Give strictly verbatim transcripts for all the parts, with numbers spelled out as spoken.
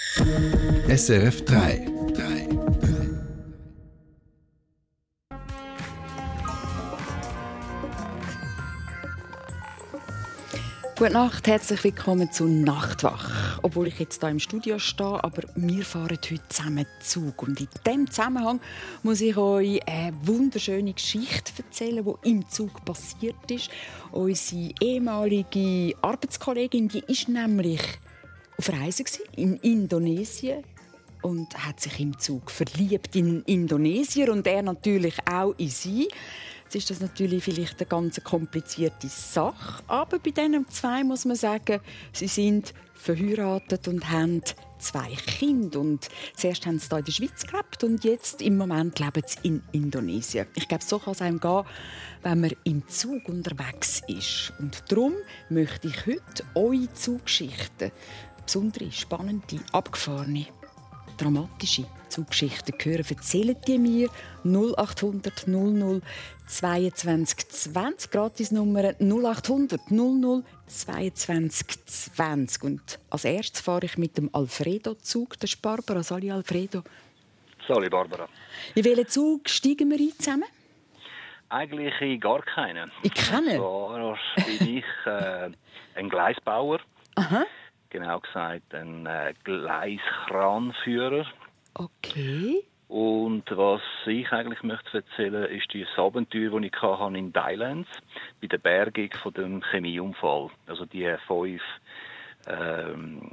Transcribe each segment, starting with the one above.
S R F drei. Gute Nacht, herzlich willkommen zu Nachtwach. Obwohl ich jetzt hier im Studio stehe, aber wir fahren heute zusammen Zug. Und in diesem Zusammenhang muss ich euch eine wunderschöne Geschichte erzählen, die im Zug passiert ist. Unsere ehemalige Arbeitskollegin, die ist nämlich auf Reise in Indonesien und hat sich im Zug verliebt in Indonesier und er natürlich auch in sie. Jetzt ist das natürlich vielleicht eine ganz komplizierte Sache, aber bei diesen zwei muss man sagen, sie sind verheiratet und haben zwei Kinder. Und zuerst haben sie hier in der Schweiz gelebt und jetzt im Moment leben sie in Indonesien. Ich glaube, so kann es einem gehen, wenn man im Zug unterwegs ist. Und darum möchte ich heute eure Zuggeschichten, besondere, spannende, abgefahrene, dramatische Zuggeschichten hören. Erzählen die mir null acht hundert null null zweiundzwanzig zwanzig, Gratisnummer null acht hundert null null zweiundzwanzig zwanzig. Und als erstes fahre ich mit dem Alfredo-Zug. Das ist Barbara. Sali Alfredo. Sali Barbara. In welchen Zug steigen wir ein zusammen? Eigentlich in gar keinen. In keinen? So bin ich äh, ein Gleisbauer. Aha. Genau gesagt ein äh, Gleiskranführer. Okay. Und was ich eigentlich möchte erzählen, ist dieses Abenteuer, das ich hatte in Thailand bei der Bergung von dem Chemieunfall. Also die fünf ähm,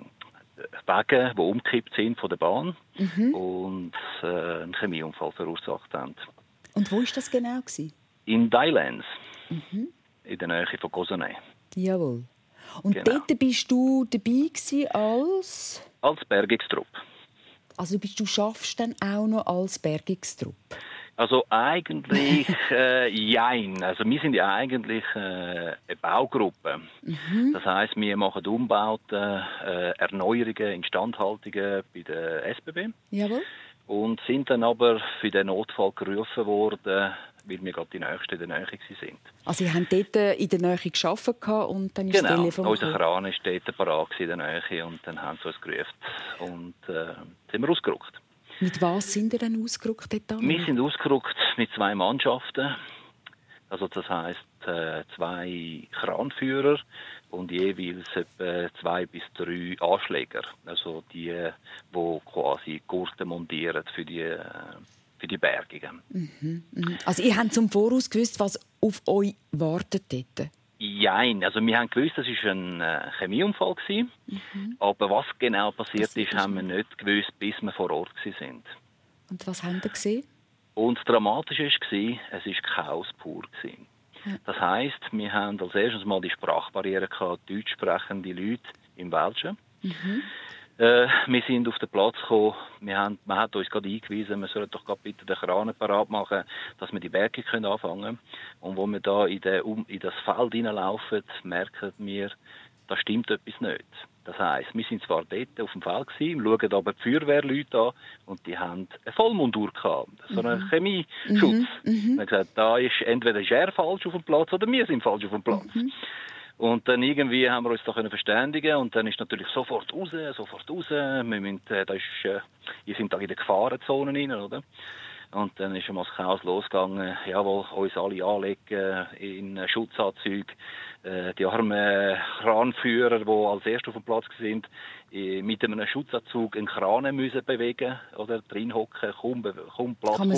Wege, die umgekippt sind von der Bahn mhm. und äh, einen Chemieunfall verursacht haben. Und wo war das genau? In Thailand, mhm. in der Nähe von Koh Samui. Jawohl. Und genau. Dort bist du dabei gewesen als? Als Bergungstrupp. Also bist du schaffst dann auch noch als Bergungstrupp? Also eigentlich äh, jein. Also wir sind ja eigentlich äh, eine Baugruppe. Mhm. Das heisst, wir machen Umbauten, äh, Erneuerungen, Instandhaltungen bei der S B B. Jawohl. Und sind dann aber für den Notfall gerufen worden, weil wir gerade die Nächsten in der Nähe waren. Also Sie haben dort in der Nähe gearbeitet und dann ist genau, das Telefon unser Kran war dort parat in der Nähe und dann haben sie uns gerufen und äh, sind wir ausgerückt. Mit was sind Sie denn ausgerückt dort? Wir sind ausgerückt mit zwei Mannschaften. Also das heisst äh, zwei Kranführer und jeweils etwa zwei bis drei Anschläger. Also die, die quasi Gurte montieren für die, äh, für die Bergungen. Mhm, mhm. Also ihr habt zum Voraus gewusst, was auf euch wartet dort? Nein, also wir haben gewusst, das war ein äh, Chemieunfall gewesen, mhm. aber was genau passiert was ist, haben wir nicht gewusst, bis wir vor Ort waren. Und was haben Sie gesehen? Und das Dramatische war, es war Chaos pur. Ja. Das heisst, wir haben als erstes mal die Sprachbarriere gehabt, deutsch sprechende Leute im Welschen. Mhm. Äh, wir sind auf den Platz gekommen, wir haben, man hat uns gerade eingewiesen, wir sollen doch gerade bitte den Kran parat machen, dass wir die Berge können anfangen. Und wo wir da in, den, um, in das Feld hineinlaufen, merken wir, da stimmt etwas nicht. Das heisst, wir sind zwar dort auf dem Feld gewesen, schauen aber die Feuerwehrleute an und die haben eine Vollmontur gehabt, so einen mhm. Chemieschutz. Mhm. Mhm. Wir haben gesagt, da ist entweder ist er falsch auf dem Platz oder wir sind falsch auf dem Platz. Mhm. Und dann irgendwie haben wir uns da können verständigen und dann ist natürlich sofort raus, sofort raus. Wir müssen, äh, da ist, äh, wir sind da in der Gefahrenzone rein, oder? Und dann ist einmal das Chaos losgegangen. Jawohl, uns alle anlegen in Schutzanzüge. Äh, die armen Kranführer, die als Erste auf dem Platz sind, mit einem Schutzanzug einen Kran müssen bewegen oder drin hocken, kaum, kaum Platz, kaum,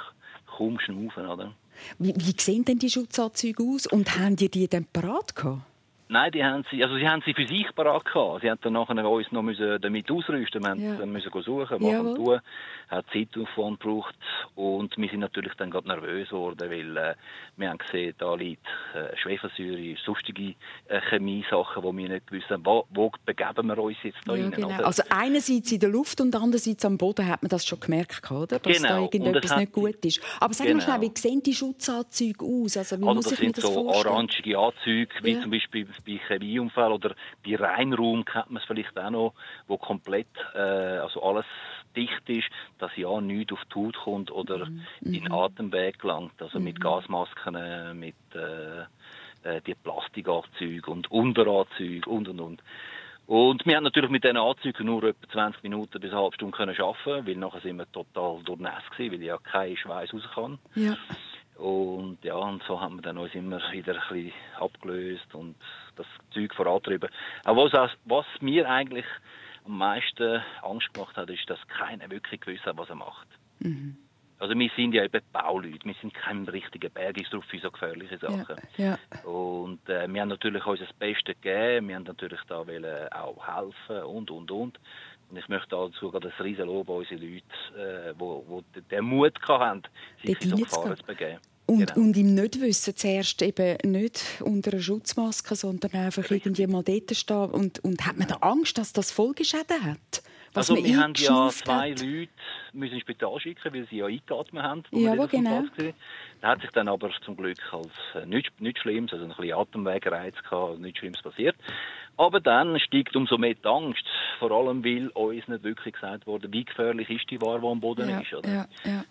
kaum schnaufen, oder? Wie, wie sehen denn die Schutzanzüge aus und haben die die dann parat gehabt? Nein, die haben sie, also sie haben sie für sich parat gehabt. Sie haben dann nachher uns noch müssen damit ausrüsten. Wir ja. mussten müssen suchen, machen und tun. Hat Zeitaufwand gebraucht und wir sind natürlich dann gerade nervös geworden, weil äh, wir haben gesehen, da liegt äh, Schwefelsäure, sonstige äh, Chemiesachen, wo wir nicht gewusst haben, wo, wo begeben wir uns jetzt da ja, rein. Genau. Oder? Also einerseits in der Luft und andererseits am Boden hat man das schon gemerkt, oder? Dass genau. da irgendetwas nicht gut ist. Aber sag genau. mal schnell, wie sehen die Schutzanzüge aus? Also, wie also muss das ich sind mir das so vorstellen? orangige Anzüge, wie ja. zum Beispiel bei Chemieunfällen oder bei Reinraum kennt man es vielleicht auch noch, wo komplett äh, also alles dicht ist, dass ja nichts auf die Haut kommt oder mhm. in den Atemweg gelangt. Also mhm. mit Gasmasken, mit äh, äh, die Plastikanzüge und Unteranzüge und und und. Und wir haben natürlich mit diesen Anzügen nur etwa zwanzig Minuten bis eine halbe Stunde können arbeiten, weil nachher sind wir total durchnässt gewesen, weil ja kein Schweiß raus kann. Ja. Und ja, und so haben wir dann uns immer wieder ein bisschen abgelöst und das Zeug vorantrieben. Aber was, was mir eigentlich am meisten Angst gemacht hat, ist, dass keiner wirklich gewusst hat, was er macht. Mhm. Also wir sind ja eben Bauleute, wir sind kein richtiger Bergungsdruck für so gefährliche Sachen. Ja, ja. Und äh, wir haben natürlich uns das Beste gegeben, wir haben natürlich da wollen auch helfen und, und, und. Und ich möchte dazu gerade ein riesen Lob an unsere Leute, äh, wo, wo den Mut hatten, sich in so Gefahren zu begeben. Und, genau. und im Nichtwissen zuerst eben nicht unter einer Schutzmaske, sondern einfach irgendwie mal dort stehen. Und, und hat man da Angst, dass das Folgeschäden hat? Was also wir haben ja hat? zwei Leute müssen ins Spital schicken, weil sie ja eingeatmet haben. Ja, aber genau. Da hat sich dann aber zum Glück als äh, nichts, nichts Schlimmes, also ein bisschen Atemwegreiz gehabt, also nichts Schlimmes passiert. Aber dann steigt umso mehr die Angst, vor allem weil uns nicht wirklich gesagt wurde, wie gefährlich ist die Ware, die am Boden ja, ist. Oder? Ja, ja.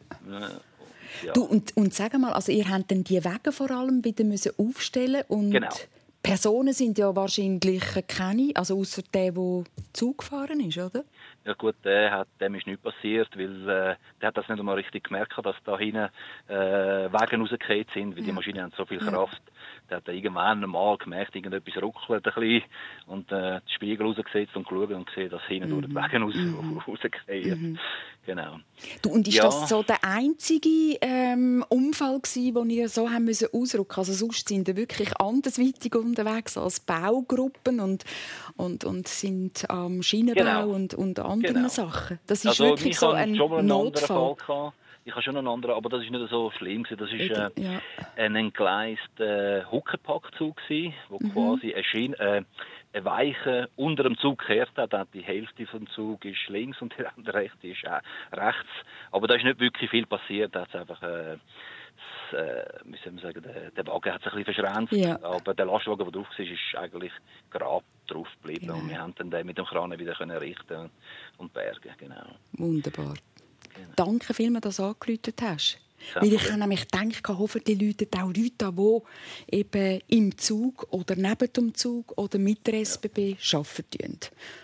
Ja. Du, und, und sag mal, also ihr habt dann die Wege vor allem wieder müssen aufstellen und genau. Personen sind ja wahrscheinlich keine, also außer der, der Zug gefahren ist, oder? Ja gut, der hat, dem ist nichts passiert, weil äh, der hat das nicht einmal richtig gemerkt, dass da hinten äh, Wagen rausgefallen sind, weil ja. die Maschinen haben so viel Kraft. Ja. Der hat irgendwann einmal gemerkt, irgendetwas ruckelt ein bisschen und äh, den Spiegel rausgesetzt und geschaut und gesehen, dass hinten mhm. durch die Wagen raus, mhm. rausgefallen. Mhm. Genau. Du, und ist ja. das so der einzige ähm, Unfall gewesen, den ihr so haben müssen ausrücken? Also sonst sind ihr wirklich andersweitig unterwegs als Baugruppen und, und, und sind am ähm, Schienenbau genau. und, und anderen genau. Sachen. Das ist also, wirklich so ein Notfall. Fall ich habe schon einen anderen, aber das ist nicht so schlimm. Das war äh, ja. ein entgleister äh, Huckepackzug, der mhm. quasi eine, Schiene, äh, eine Weiche unter dem Zug gekehrt hat. Die Hälfte des Zugs ist links und die andere Hälfte ist äh, rechts. Aber da ist nicht wirklich viel passiert. Da hat einfach, äh, das, äh, wie soll man sagen, der, der Wagen hat sich ein bisschen verschränkt. Ja. Aber der Lastwagen, der drauf war, ist eigentlich gerade drauf geblieben. Genau. Und wir haben dann den mit dem Kran wieder können richten und bergen. Genau. Wunderbar. Genau. Danke vielmals, dass du angerufen hast. Ja, weil ich habe nämlich gedacht, hoffentlich läuten auch Leute an, die eben im Zug oder neben dem Zug oder mit der S B B ja. arbeiten.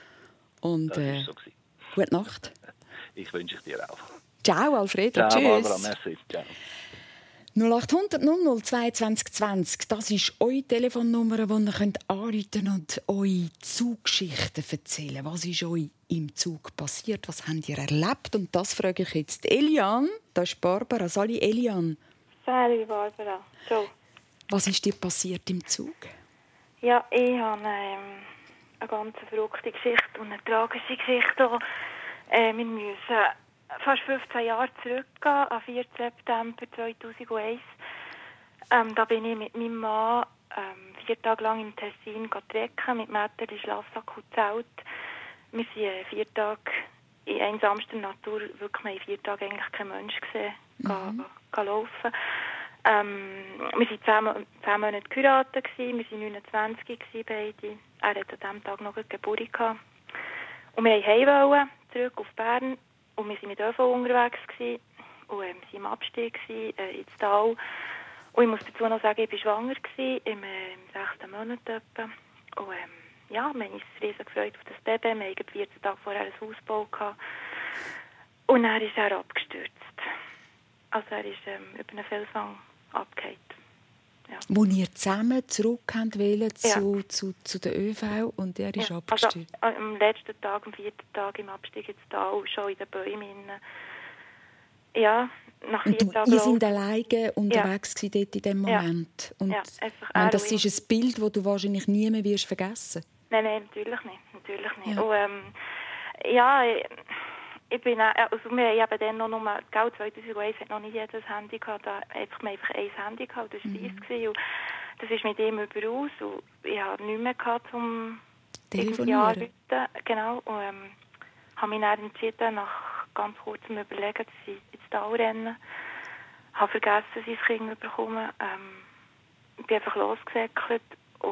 Und, das äh, ist so. Gute Nacht. Ich wünsche es dir auch. Ciao, Alfredo. Ciao, Tschüss. Barbara. Merci. Ciao. null acht hundert null null zweiundzwanzig zwanzig, das ist eure Telefonnummer, die ihr könnt anrufen und eure Zuggeschichten erzählen. Was ist euch im Zug passiert? Was habt ihr erlebt? Und das frage ich jetzt Elian. Das ist Barbara. Sali Elian. Sali Barbara. So. Was ist dir passiert im Zug? Ja, ich habe ähm, eine ganz verrückte Geschichte und eine tragische Geschichte. Äh, wir müssen fast fünfzehn Jahre zurückgehen, am vierten September zweitausendeins. Ähm, da bin ich mit meinem Mann ähm, vier Tage lang im Tessin trecken, mit Mätter in Schlafsack und Zelt. Wir sind äh, vier Tage in einsamster Natur, wirklich, wir haben vier Tage eigentlich keinen Menschen gesehen, mhm. gehen laufen. Ähm, wir waren zehn, zehn Monate geheiratet, wir waren neunundzwanzig beide. Er hatte an diesem Tag noch eine Geburt gehabt. Und wir wollten heim, zurück auf Bern. Und wir waren mit ÖV unterwegs gewesen, und äh, wir waren im Abstieg gewesen, äh, ins Tal. Und ich muss dazu noch sagen, ich war schwanger gewesen, im, äh, im sechsten Monat etwa. Und ähm, ja, wir haben uns riesig gefreut auf das Baby. Wir hatten vierzehn Tage vorher ein Hausbau gehabt. Und dann ist er abgestürzt. Also er ist ähm, über einen Felswang abgefallen. Ja. Wo ihr zusammen zurück wollen zu, ja. zu, zu der ÖV und er ist ja. abgestürzt? Also, am letzten Tag, am vierten Tag im Abstieg ins Tal, schon in den Bäumen. Ja, nach vier und Tagen. Ihr seid alleine unterwegs ja. dort in dem Moment. Ja. Und ja, meine, das ist ein Bild, das du wahrscheinlich nie mehr wirst vergessen. Nein, nein, natürlich nicht. Natürlich nicht. Ja, und, ähm, ja ich, ich bin auch, also wir haben dann noch nur, gell, zweitausendeins hat noch nicht jedes Handy gehabt, da einfach, wir einfach ein Handy gehabt, das war mhm. dies. Und das ist mit ihm überaus und ich habe nichts mehr gehabt, um telefonieren. Genau, und ähm, habe mich dann entschieden, nach ganz kurzem Überlegen, dass ich ins Tal rennen. Ich habe vergessen, dass ich das Kind bekomme. Ähm, ich bin einfach losgesäckelt und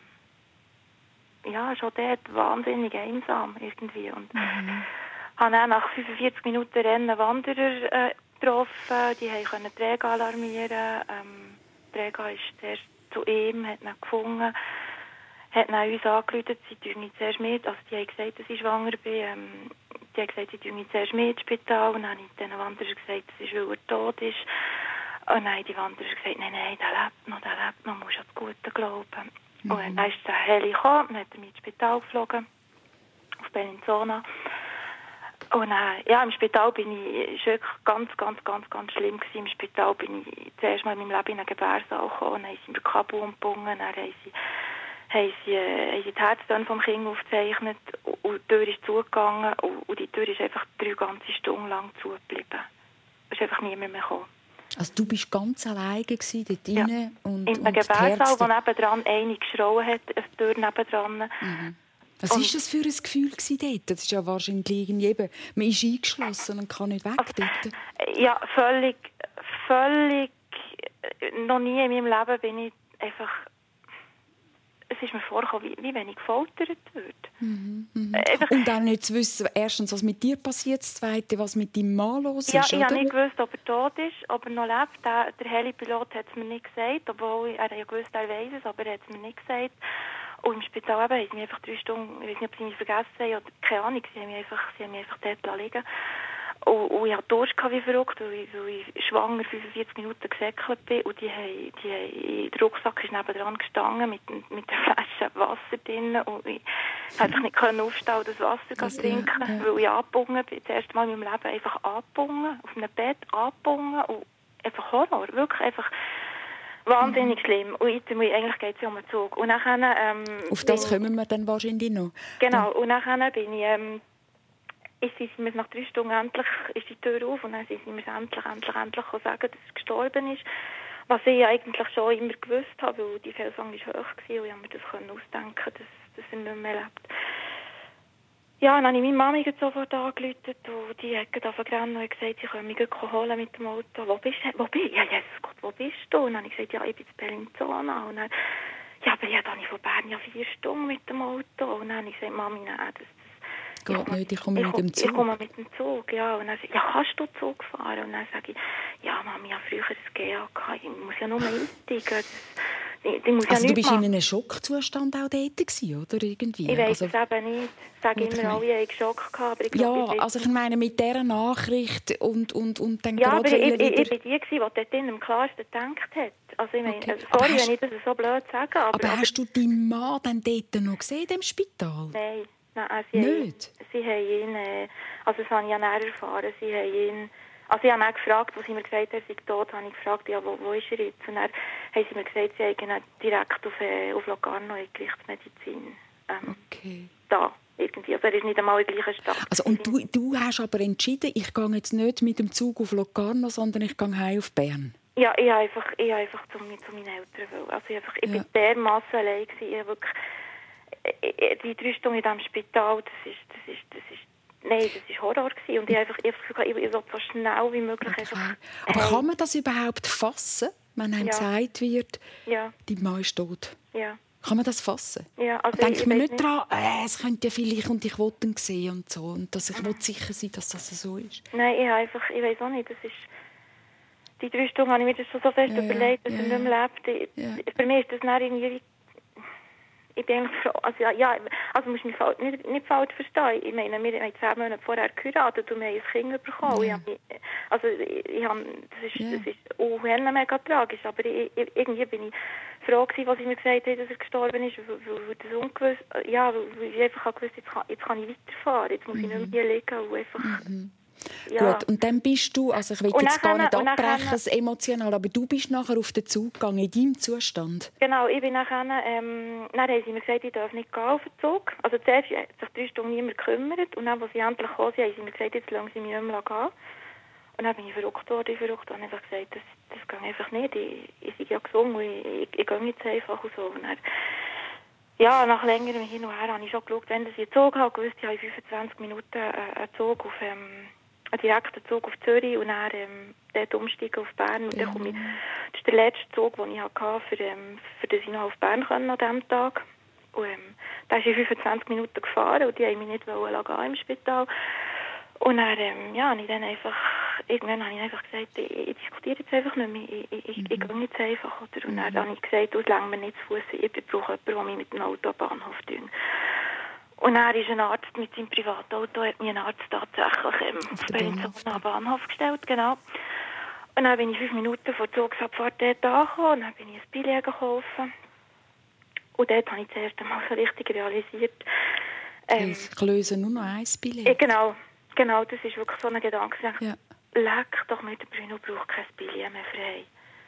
ähm, ja, schon dort wahnsinnig einsam irgendwie. Und mhm. habe dann nach fünfundvierzig Minuten Rennen Wanderer äh, getroffen, die konnten Träger alarmieren. Ähm, Träger ist erst zu ihm, hat ihn gefunden. hat dann uns angerufen, sie tun mich zuerst mit, also die haben gesagt, dass ich schwanger bin, ähm, die haben gesagt, sie tun mich zuerst mit ins Spital, und dann habe ich den Wanderer gesagt, das ist, weil er tot ist. Und dann haben die Wanderer gesagt, nein, nein, der lebt noch, der lebt noch, musst an das Gute glauben. Mhm. Und dann ist der Heli gekommen, dann hat er mich ins Spital geflogen, auf Bellinzona. Und äh, ja, im Spital bin ich, ist wirklich ganz, ganz, ganz, ganz schlimm gewesen. Im Spital bin ich zuerst mal in meinem Leben in einen Gebärsaal gekommen, dann haben sie mir Kabel umgebunden, dann haben sie, haben sie, äh, haben sie die Herztöne vom Kind aufgezeichnet, und die Tür ist zugegangen, und, und die Tür ist einfach drei ganze Stunden lang zugeblieben. Es ist einfach niemand mehr gekommen. Also du bist ganz alleine gewesen, dort ja. rein und in einem Gebärsaal, wo nebendran eine geschrauen hat, eine Tür nebendran. Mhm. Was war das für ein Gefühl dort? Das ist ja wahrscheinlich irgendwie, man ist eingeschlossen und kann nicht weg dort. Ja, völlig, völlig, noch nie in meinem Leben bin ich einfach, es ist mir vorgekommen, wie, wie wenn ich gefoltert würde. Mhm, mhm. Und dann nicht zu wissen, erstens, was mit dir passiert, das Zweite, was mit deinem Mann los ist, ja, ich oder? habe nicht gewusst, ob er tot ist, ob er noch lebt. Der, der Helipilot hat es mir nicht gesagt, obwohl er ja gewusst, er weiss es, aber er hat es mir nicht gesagt. Und im Spital eben, haben sie mich einfach drei Stunden, ich weiß nicht, ob sie mich vergessen haben oder keine Ahnung, sie haben mich einfach, sie haben mich einfach dort liegen. Und, und ich hatte Durst wie verrückt, weil ich, weil ich schwanger fünfundvierzig Minuten gesäckelt bin. Und die haben, die haben, der Rucksack ist nebendran gestanden mit, mit der Flasche Wasser drin. Und ich konnte nicht aufstehen und das Wasser das, trinken, ja, ja. weil ich angebunden bin. Das erste Mal in meinem Leben einfach angebunden, auf einem Bett angebunden. Und einfach Horror, wirklich einfach wahnsinnig mhm. schlimm. Und jetzt, eigentlich geht es ja um den Zug. Und nachher, ähm, auf das kommen wir dann wahrscheinlich noch. Genau, und nachher bin ich... Ähm, ist sie mir nach drei Stunden endlich ist die Tür auf, und dann sind sie mir endlich, endlich, endlich sagen, dass er gestorben ist. Was ich eigentlich schon immer gewusst habe, weil die Felsang war hoch gewesen, und ich habe mir das ausdenken, dass, dass er nicht mehr lebt. Ja, dann habe ich meine Mami sofort angerufen, und die hat gerade angefangen und gesagt, sie können mich holen mit dem Auto. Wo bist du? Wo bin ich? Ja, Jesus Gott, wo bist du? Und dann habe ich gesagt, ja, ich bin in Bellinzona. Und dann, ja, aber ich habe von Bern ja vier Stunden mit dem Auto. Und dann habe ich gesagt, Mami, nein, das Geht ich nicht, ich komme ich mit dem Zug. Ich komme mit dem Zug, ja. Und dann sage ich, ja, kannst du Zug fahren? Und dann sage ich, ja, Mami, ich habe früher ein G A gehabt, ich muss ja nur einsteigen. Ich, ich muss also ja du bist machen. in einem Schockzustand auch dort gewesen, oder? Irgendwie? Ich weiss also, es eben nicht. Ich sage immer, alle haben Schock gehabt. Aber ich glaub, ja, ich also ich meine, mit dieser Nachricht und, und, und dann ja, gerade aber ich, wieder... ich, ich bin die, die dort drin am klarsten gedacht hat. Also ich meine, okay. also, sorry, hast, wenn ich das so blöd sage. Aber, aber, aber hast du deinen Mann dann dort noch gesehen, im Spital? Nein. Nein, also sie nicht? Haben, sie haben ihn, äh, also das habe ich ja näher erfahren, sie haben ihn, also ich habe ihn gefragt, als sie mir gesagt haben, er sei tot, habe ich gefragt, ja, wo, wo ist er jetzt? Und dann haben sie mir gesagt, sie haben ihn direkt auf, äh, auf Locarno in Gerichtsmedizin. Ähm, okay. Da, irgendwie, also er ist nicht einmal in der gleichen Stadt. Also, und du, du hast aber entschieden, ich gehe jetzt nicht mit dem Zug auf Locarno, sondern ich gehe heim auf Bern? Ja, ich habe einfach, ich habe einfach zu, zu meinen Eltern. Also ich, einfach, ich ja. bin dermassen allein gewesen, ich habe wirklich... Die drei Stunden in diesem Spital, das ist, das ist, das ist, nein, das ist Horror gewesen. Und ich habe einfach, ich will so schnell wie möglich okay. einfach... Aber hey. Kann man das überhaupt fassen, wenn einem ja. gesagt wird, ja. die Mann ist tot? Ja. Kann man das fassen? Ja, also denkt ich man nicht, nicht daran, äh, es könnte ja vielleicht und ich wollte ihn sehen und so. Und dass ich mhm. sicher sein, dass das so ist? Nein, ich, einfach, ich weiß auch nicht, das ist... Die drei Stunden habe ich mir das schon so fest ja, überlegt, dass ja, er nicht mehr lebt. Ich, ja. Für mich ist das dann irgendwie... Ich bin eigentlich froh, also ja, ja also muss mich nicht, nicht falsch verstehen. Ich meine, wir haben zehn Monate vorher geheiratet und wir haben ein Kind bekommen. Ja. Ich, also ich, ich hab, das ist, ja. das ist auch mega tragisch, aber ich, ich, irgendwie bin ich froh gewesen, was sie mir gesagt haben, dass er gestorben ist, weil, weil das ungewusst, ja, weil ich einfach gewusst, jetzt kann, jetzt kann ich weiterfahren, jetzt muss mhm. ich nicht mehr hier liegen und einfach... Mhm. Ja. Gut, und dann bist du, also ich will und jetzt gar nicht abbrechen, es emotional, aber du bist nachher auf den Zug gegangen, in deinem Zustand. Genau, ich bin nachher, ähm, dann haben sie mir gesagt, ich darf nicht gehen auf den Zug. Also zuerst hat sich drei Stunden niemand gekümmert und dann, als sie endlich gekommen sind, haben sie mir gesagt, jetzt lassen sie mich nicht mehr gehen. Und dann bin ich verrückt worden, verrückt und habe einfach gesagt, das, das geht einfach nicht, ich, ich bin ja gesungen, ich, ich, ich gehe jetzt einfach und so. Und dann, ja, nach längerem Hin und Her habe ich schon geschaut, wenn ich einen Zug habe, gewusst, ich habe in fünfundzwanzig Minuten äh, einen Zug auf... Ähm, einen direkten Zug auf Zürich und dann ähm, dort umsteigen auf Bern. Und dann komme ich, das ist der letzte Zug, den ich hatte, für, ähm, für den ich noch auf Bern konnte an diesem Tag. Und ähm, da ist in fünfundzwanzig Minuten gefahren und die haben mich nicht wollen gehen im Spital. Und dann, ähm, ja, habe ich dann einfach irgendwann habe ich einfach gesagt, ich, ich diskutiere jetzt einfach nicht mehr, ich, ich, mhm. ich gehe jetzt einfach. Oder? Und dann habe ich gesagt, es längt mir nicht zu Fuß, ich brauche jemanden, der mich mit dem Auto am Bahnhof bringt. Und dann ist ein Arzt mit seinem Privatauto, hat mir ein Arzt tatsächlich ähm, auf Bellinzona am Bahnhof gestellt, genau. Und dann bin ich fünf Minuten vor der Zugsabfahrt dort angekommen und dann bin ich ein Billett gekauft. Und dort habe ich das erste Mal so richtig realisiert. Ähm, ich löse nur noch ein Billett. Äh, genau, genau, das ist wirklich so ein Gedanke. Ich dachte, ja. Leck doch mit, der Bruno braucht kein Billett mehr frei.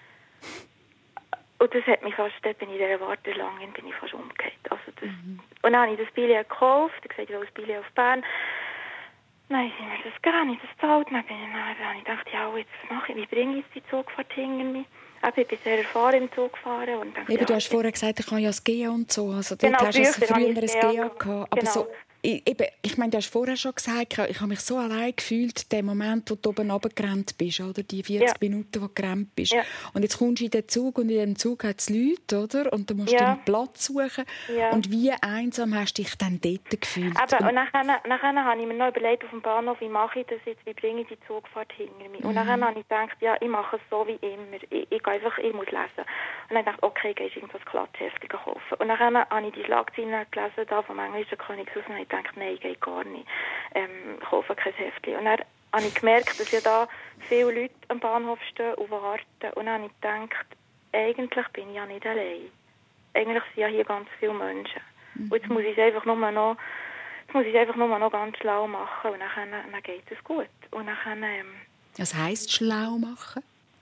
Und das hat mich fast, dort bin ich in dieser Warteschlange, bin ich fast umgekehrt. Also das, mhm. Und dann habe ich das Billett gekauft, ich gesagt, ich will das Billett auf Bern. Nein, sind mir das gar nicht, das zahlt. Dann bin ich, dann habe ich gedacht, ja, jetzt mache ich, wie bringe ich die Zugfahrt hinter mich? Ich bin sehr erfahren im Zug gefahren. Und dachte, Eben, ja, du hast vorher gesagt, ich habe ja das G A und so. Also genau, dort hast du also früher ein G G A gehabt. Aber genau. so, ich, eben, ich meine, du hast vorher schon gesagt, ich habe mich so allein gefühlt, der Moment, wo du oben runtergerannt bist, oder? Die vierzig ja. Minuten, wo du gerannt bist. Ja. Und jetzt kommst du in den Zug und in dem Zug hat es Leute, oder? Und du musst ja. einen Platz suchen. Ja. Und wie einsam hast du dich dann dort gefühlt? Aber, und nachher, nachher habe ich mir noch überlegt, auf dem Bahnhof, wie mache ich das jetzt, wie bringe ich die Zugfahrt hinter mich? Mhm. Und nachher habe ich gedacht, ja, ich mache es so wie immer. Ich, ich, einfach, ich muss lesen. Und dann dachte ich, okay, gehst du irgendwas Klatschhefte kaufen. Und dann habe ich die Schlagzeilen gelesen, da vom englischen Königshaus, und ich dachte, nein, geht gar nicht. Ähm, ich kaufe kein Heftchen. Und dann habe ich gemerkt, dass ja da viele Leute am Bahnhof stehen und warten. Und dann habe ich gedacht, eigentlich bin ich ja nicht allein. Eigentlich sind ja hier ganz viele Menschen. Mhm. Und jetzt muss ich es einfach nur noch, jetzt muss ich es einfach nur noch ganz schlau machen. Und dann, dann geht es gut. Und dann, ähm, Was heisst schlau machen?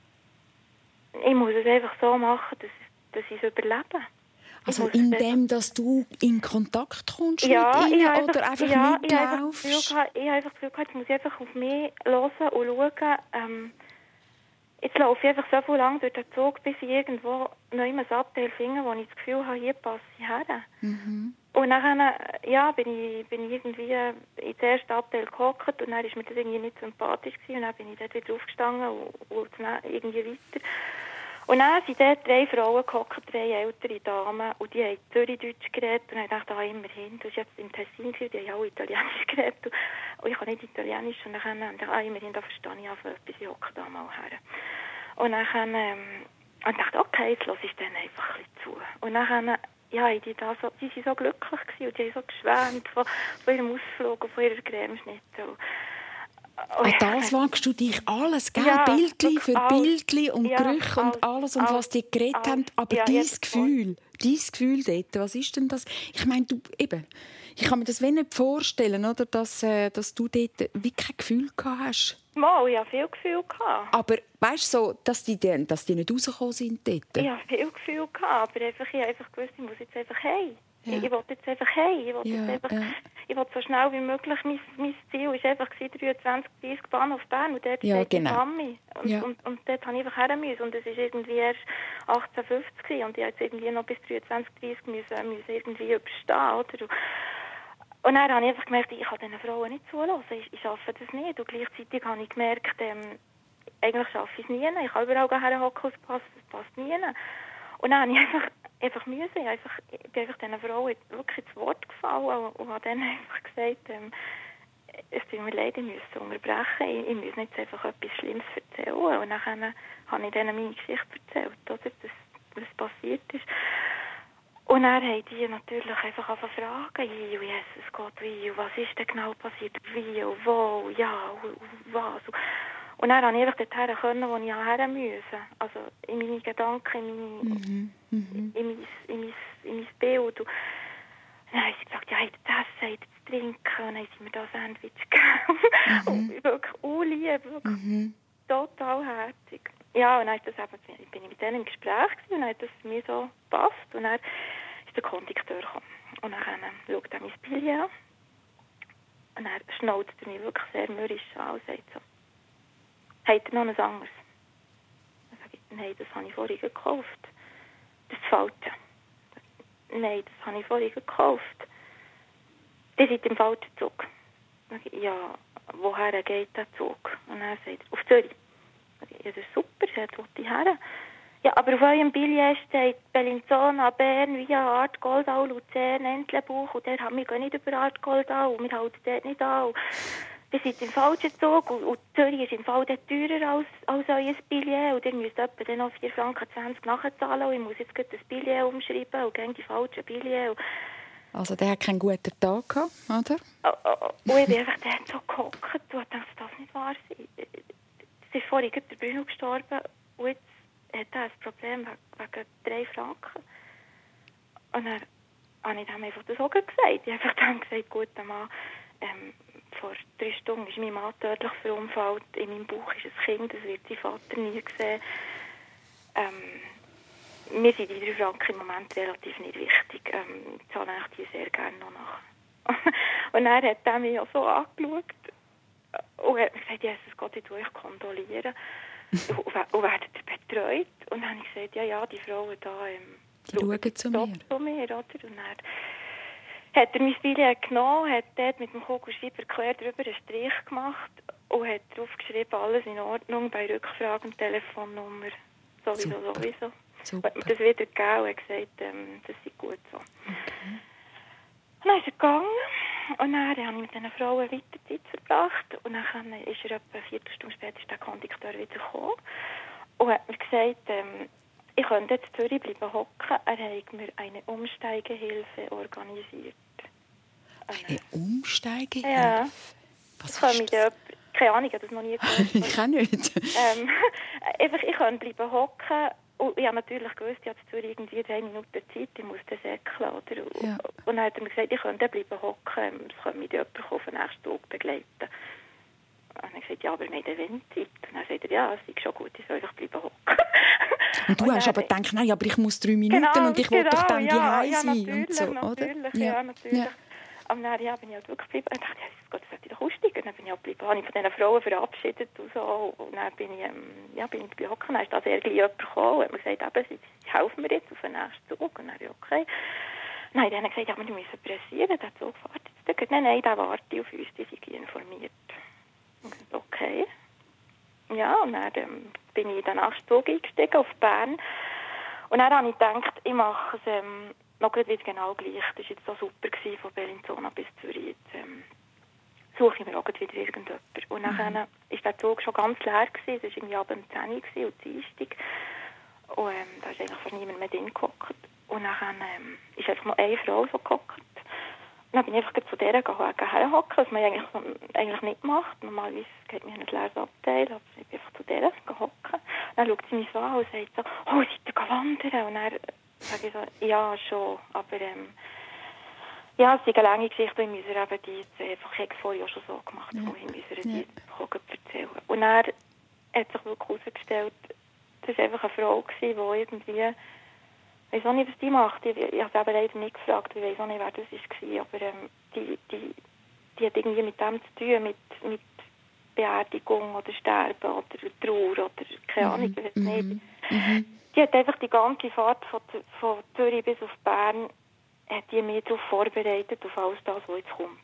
Ich muss es einfach so machen, dass, dass ich es überlebe. Also indem, dass du in Kontakt kommst ja, mit ihnen einfach, oder einfach ja, mitlaufst? Ich habe einfach das Gefühl gehabt, jetzt muss ich einfach auf mich hören und schauen. Ähm, jetzt laufe ich einfach so viel lang durch den Zug, bis ich irgendwo noch immer ein Abteil finde, wo ich das Gefühl habe, hier passe ich her. Mhm. Und dann ja, bin, ich, bin ich irgendwie ins erste Abteil gehockt und dann war mir das irgendwie nicht sympathisch gewesen. Und dann bin ich dort wieder aufgestanden und, und irgendwie weiter. Und dann sind dort drei Frauen gehockt, drei ältere Damen, und die haben Zürichdeutsch geredet. Und ich dachte, ah, immerhin, du warst jetzt im Tessin, die haben auch Italienisch geredet. Und ich kann nicht Italienisch. Und dann dachte ich, ah, immerhin, da verstehe ich einfach etwas, ich hocke da mal her. Und dann ähm, und dachte okay, jetzt höre ich denen einfach ein bisschen zu. Und dann, ja, die, da so, die waren so glücklich gewesen, und die haben so geschwärmt von, von ihrem Ausflug und von ihrer Cremeschnitte. Oh, ja. An das wagst du dich alles, gell? Ja, Bildli für Bildli und ja, Gerüche und alles, und alles, was die geredet alles, haben. Aber ja, dein Gefühl, dein Gefühl dort, was ist denn das? Ich meine, du, eben, ich kann mir das nicht vorstellen, oder, dass, äh, dass du dort wirklich kein Gefühl gehabt hast. Mal, ich hatte viel Gefühl gehabt. Aber weißt du, so, dass, die, dass die nicht rausgekommen sind dort? Ich hatte viel Gefühl gehabt, aber einfach, ich habe einfach gewusst, ich muss jetzt einfach heim. Ja. Ich, ich wollte jetzt einfach heim. Ich wollte ja, jetzt einfach, ja. ich wollte so schnell wie möglich. Mein, mein Ziel war einfach dreiundzwanzig dreißig Bahnhof Bern, und dort ja, steht genau. die Mami. Und, ja. und, und dort musste ich einfach her müssen. Und es war irgendwie erst achtzehn fünfzig und ich musste jetzt irgendwie noch bis dreiundzwanzig dreißig müssen, müssen irgendwie überstehen. Oder? Und dann habe ich einfach gemerkt, ich kann diesen Frauen nicht zuhören. Ich, ich schaffe das nicht. Und gleichzeitig habe ich gemerkt, ähm, eigentlich schaffe ich es nie. Ich kann überall herhocken, es passt, es passt nie. Und dann habe ich einfach, einfach müssen. Ich, einfach, ich bin einfach diesen Frauen wirklich ins Wort gefallen und, und habe dann einfach gesagt, ähm, es tut mir leid, ich muss unterbrechen. Ich, ich muss nicht einfach etwas Schlimmes erzählen. Und dann habe ich denen meine Geschichte erzählt, oder, dass was passiert ist. Und dann haben die natürlich einfach angefangen zu fragen, wie, und Jesus Gott, wie, und was ist denn genau passiert, wie, und wo, ja, und, und was. Und dann konnte ich einfach dorthin können, wo ich her musste. Also in meine Gedanken, in, meine, mhm, mhm. in, mein, in, mein, in mein Bild. Und dann haben sie gesagt, ja, habt ihr das, habt ihr zu trinken? Und dann haben sie mir das Sandwich gegeben. Mhm. Und wirklich unlieb, wirklich mhm. total herzig. Ja, und dann das eben, bin ich mit denen im Gespräch gewesen, und dann hat das mir so gepasst. Und dann ist der Kondukteur gekommen. Und dann äh, schaut er mein Billett an. Und dann schnauzt er mich wirklich sehr mürrisch an und sagt so, habt ihr noch ein anderes? Dann sage ich, nein, das habe ich vorhin gekauft. Das ist das Falsche. Nein, das habe ich vorhin gekauft. Ihr seid im falschen Zug. Dann sage ich, ja, woher geht der Zug? Und dann sagt er, auf Zürich. Ja, das ist super, jetzt will ich her. Ja, aber auf eurem Billett steht Bellinzona, Bern, via Artgoldau, Luzern, Entlebuch. Und der, wir gehen nicht über Artgoldau, wir halten dort nicht an. ihr seid im falschen Zug und, und Zürich ist im Fall teurer als, als euer Billett und ihr müsst etwa dann noch vier Franken zwanzig nachzahlen und ich muss jetzt das Billett umschreiben und gegen die falschen Billett. Also der hat keinen guten Tag gehabt, oder? Oh, oh, oh. Und ich bin einfach dort so gehockt und dachte, das darf nicht wahr sein. Es ist vorhin der Bruno gestorben und jetzt hat er ein Problem wegen drei Franken. Und dann habe ich ihm einfach das auch gesagt. Ich habe einfach dann gesagt, gut, der Mann, ähm, vor drei Stunden ist mein Mann tödlich verunfallt. In meinem Bauch ist ein Kind, das wird sein Vater nie sehen. Ähm, mir sind die drei Franken im Moment relativ nicht wichtig. Ähm, ich zahle die sehr gerne noch nach. Und dann hat er mich auch so angeschaut und hat mir gesagt, Jesus Gott, ich tue euch kondolieren. und, und werdet ihr betreut? Und dann habe ich gesagt, ja, ja, die Frauen da ähm, die schauen zu mir. zu mir, oder? Und dann hat er mein Billett genommen, hat dort mit dem Kugelschreiber quer drüber einen Strich gemacht und hat drauf geschrieben, alles in Ordnung, bei Rückfragen, Telefonnummer, sowieso, Super. sowieso. Super. Hat mir das wieder gegeben und hat gesagt, ähm, das sei gut so. Okay. Und dann ist er gegangen und dann habe ich mit diesen Frauen weiter Zeit verbracht und dann ist er etwa eine Viertelstunde später ist der Kondukteur wieder gekommen und hat mir gesagt, ähm, ich könnte jetzt in Zürich bleiben hocken, er hat mir eine Umsteigehilfe organisiert. Eine Umsteigehilfe? Ja. Was das ist das? Keine Ahnung, ich habe das noch nie gehört. Ich kann nicht. ähm, einfach, ich könnte bleiben hocken. Und ich habe natürlich gewusst, ich habe in Zürich irgendwie drei Minuten Zeit, ich muss dann säckeln. Oder? Ja. Und dann hat er mir gesagt, ich könnte bleiben hocken, es könnte mich jemand auf den nächsten Tag begleiten. Und dann habe ich gesagt, ja, aber wir haben eine Wendzeit. Und dann sagt er, ja, es ist schon gut, ich soll einfach bleiben hocken. Und du und hast aber gedacht, nein, aber ich muss drei Minuten genau, und ich will genau, doch dann ja, daheim ja, sein. Und so, natürlich, oder? Ja, ja, natürlich. Ja. Aber dann ja, bin ich halt wirklich geblieben. Und dachte, ja, Gott, das sollte ich doch aussteigen. Dann bin ich auch geblieben. Habe ich von diesen Frauen verabschiedet und so. Und dann bin ich, ähm, ja, bin ich bei Hocken. Dann ist das irgendwie jemand gekommen und hat mir gesagt, eben, sie helfen mir jetzt auf den nächsten Zug. Und dann, ja, okay. Dann habe ich gesagt, ja, wir müssen pressieren, der Zug fährt jetzt. Nein, nein, der wartet auf uns, die sind informiert. Und ich gesagt, okay. Ja, und dann ähm, bin ich in den nächsten Zug eingestiegen auf Bern. Und dann habe ich gedacht, ich mache es ähm, noch wieder genau gleich. Das war jetzt so super gewesen, von Bellinzona bis Zürich. Jetzt ähm, suche ich mir auch wieder irgendjemanden. Und dann war der Zug schon ganz leer gewesen. Es war irgendwie ab um zehn Uhr und Dienstag. Und ähm, da ist eigentlich fast niemand mehr drin gehockt. Und dann ähm, ist einfach noch eine Frau so gehockt. Und dann bin ich einfach zu der herhocken, was man eigentlich, eigentlich nicht macht. Normalerweise geht man in ein leeres Abteil, aber ich bin einfach zu der hocken. Dann schaut sie mich so an und sagt so, oh, seid ihr wandern? Und dann sage ich so, ja, schon, aber ähm, ja, es ist eine lange Geschichte, und ich muss eben die jetzt einfach, ich habe es vorher schon so gemacht, ja. Und ich muss ihr die ja. erzählen. Und dann hat sich wirklich herausgestellt, das war einfach eine Frau, die irgendwie, ich weiß auch nicht, was die macht. Ich, ich habe sie leider nicht gefragt, ich weiß auch nicht, wer das war. Aber ähm, die, die, die hat irgendwie mit dem zu tun, mit, mit Beerdigung oder Sterben oder Trauer oder keine Ahnung, ich weiß mhm. nicht. Mhm. Die hat einfach die ganze Fahrt von, von Zürich bis auf Bern hat die mich darauf vorbereitet, auf alles das, was jetzt kommt.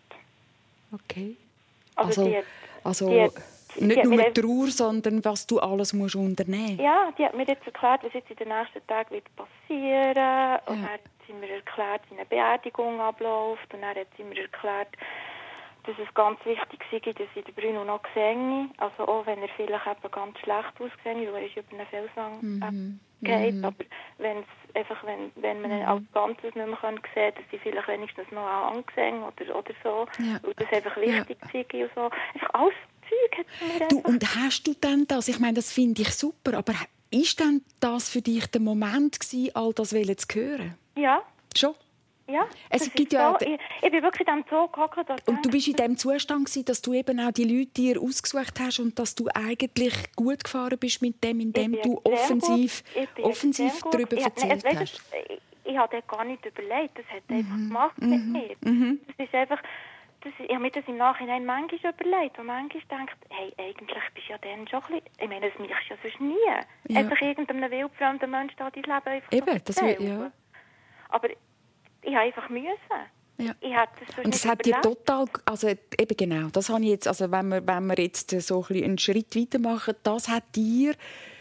Okay. Also, also, die hat, also die hat, nicht die nur Trauer, sondern was du alles musst unternehmen musst. Ja, die hat mir jetzt erklärt, was jetzt in den nächsten Tagen wird passieren. Ja. Und dann hat sie mir erklärt, wie eine Beerdigung abläuft. Und dann hat sie mir erklärt, dass es ganz wichtig sei, dass ich den Bruno noch sehe. Also auch wenn er vielleicht eben ganz schlecht aussieht, weil er ist über einen Felswang mhm. geht. Mhm. Aber wenn's einfach, wenn, wenn man mhm. als Ganzes nicht mehr sehen kann, dass sie vielleicht wenigstens noch angesehen oder, oder so. Ja. Und das einfach wichtig ja. sei und so. Einfach alles Zeug hat sie mir du, und hast du denn das? Ich meine, das finde ich super, aber ist denn das für dich der Moment gewesen, all das zu hören? Ja. Schon? Ja, es gibt ja so. ich, ich bin wirklich in diesem Zug gehockt. Und du bist in dem Zustand gewesen, dass du eben auch die Leute dir ausgesucht hast und dass du eigentlich gut gefahren bist mit dem, indem du offensiv, offensiv darüber erzählt nein, hast. Ich, ich habe das gar nicht überlegt, das hat er einfach mhm. gemacht mhm. mit mir. Mhm. Das ist einfach, das, ich habe mir das im Nachhinein manchmal überlegt und manchmal denkt, hey, eigentlich bist du ja dann schon ein bisschen, ich meine, das machst du ja sonst nie. Ja. Einfach irgendeinem wildfremden Menschen da dein Leben einfach eben, das will, ja. Aber ich habe einfach müssen. Ja. Ich das und das hat dir total, also eben genau, das habe ich jetzt, also wenn wir, wenn wir jetzt so ein einen Schritt weitermachen, das hat dir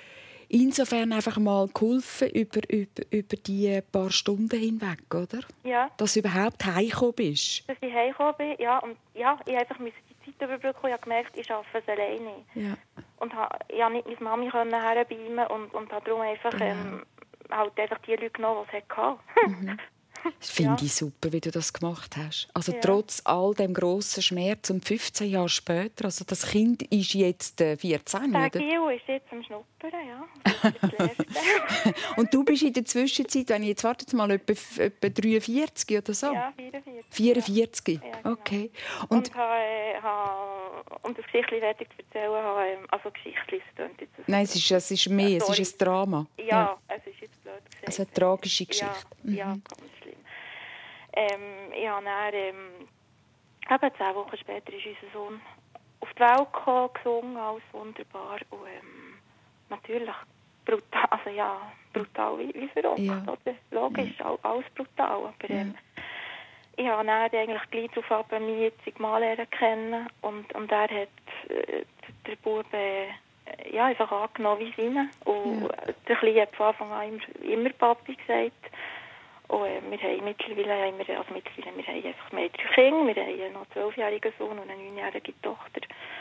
insofern einfach mal geholfen über, über, über die paar Stunden hinweg, oder? Ja. Dass du überhaupt heimgekommen bist. Dass ich heimgekommen bin, ja, und ja, ich einfach musste die Zeit Zeit überbrücken und ich habe gemerkt, ich arbeite es alleine. Ja. Und ha, ich konnte nicht meine Mami herbeimen und, und habe darum einfach, Genau. ähm, halt einfach die Leute genommen, die es hatte. Mhm. Das finde Ja. ich super, wie du das gemacht hast. Also Ja. trotz all dem grossen Schmerz und fünfzehn Jahre später, also das Kind ist jetzt äh, vierzehn, Der oder? Gil ist jetzt am Schnuppern, ja. Das ist das Letzte. Und du bist in der Zwischenzeit, wenn ich jetzt warte jetzt mal, etwa, etwa dreiundvierzig oder so? Ja, vierundvierzig. vierundvierzig? Ja, genau. Okay. Und, Und, und habe, äh, habe, um das Geschichtchen fertig zu erzählen, habe, ähm, also Geschichtchen, es klingt jetzt so. nein, es ist, es ist mehr, Sorry. es ist ein Drama. Ja, es ist jetzt blöd gesagt. Also eine tragische Geschichte. Ja, ja, Mhm. ganz schlimm. Ähm, ich habe dann, ähm, eben zehn Wochen später ist unser Sohn auf die Welt gekommen, gesungen, alles wunderbar. Und ähm, natürlich brutal, also ja, brutal wie, wie verrückt, Ja. oder? Logisch, ja. Alles brutal. Aber ähm, Ja. ich habe dann eigentlich gleich darauf meinen jetzigen Mann lernen kennen und, und er hat äh, der Bub äh, ja, einfach angenommen wie seine. Und Ja. der Kleine hat von Anfang an immer, immer Papi gesagt. Und äh, wir haben mittlerweile, haben wir, also mittlerweile, wir haben einfach mehr drei Kinder, wir haben noch einen zwölfjährigen Sohn und eine neunjährige Tochter.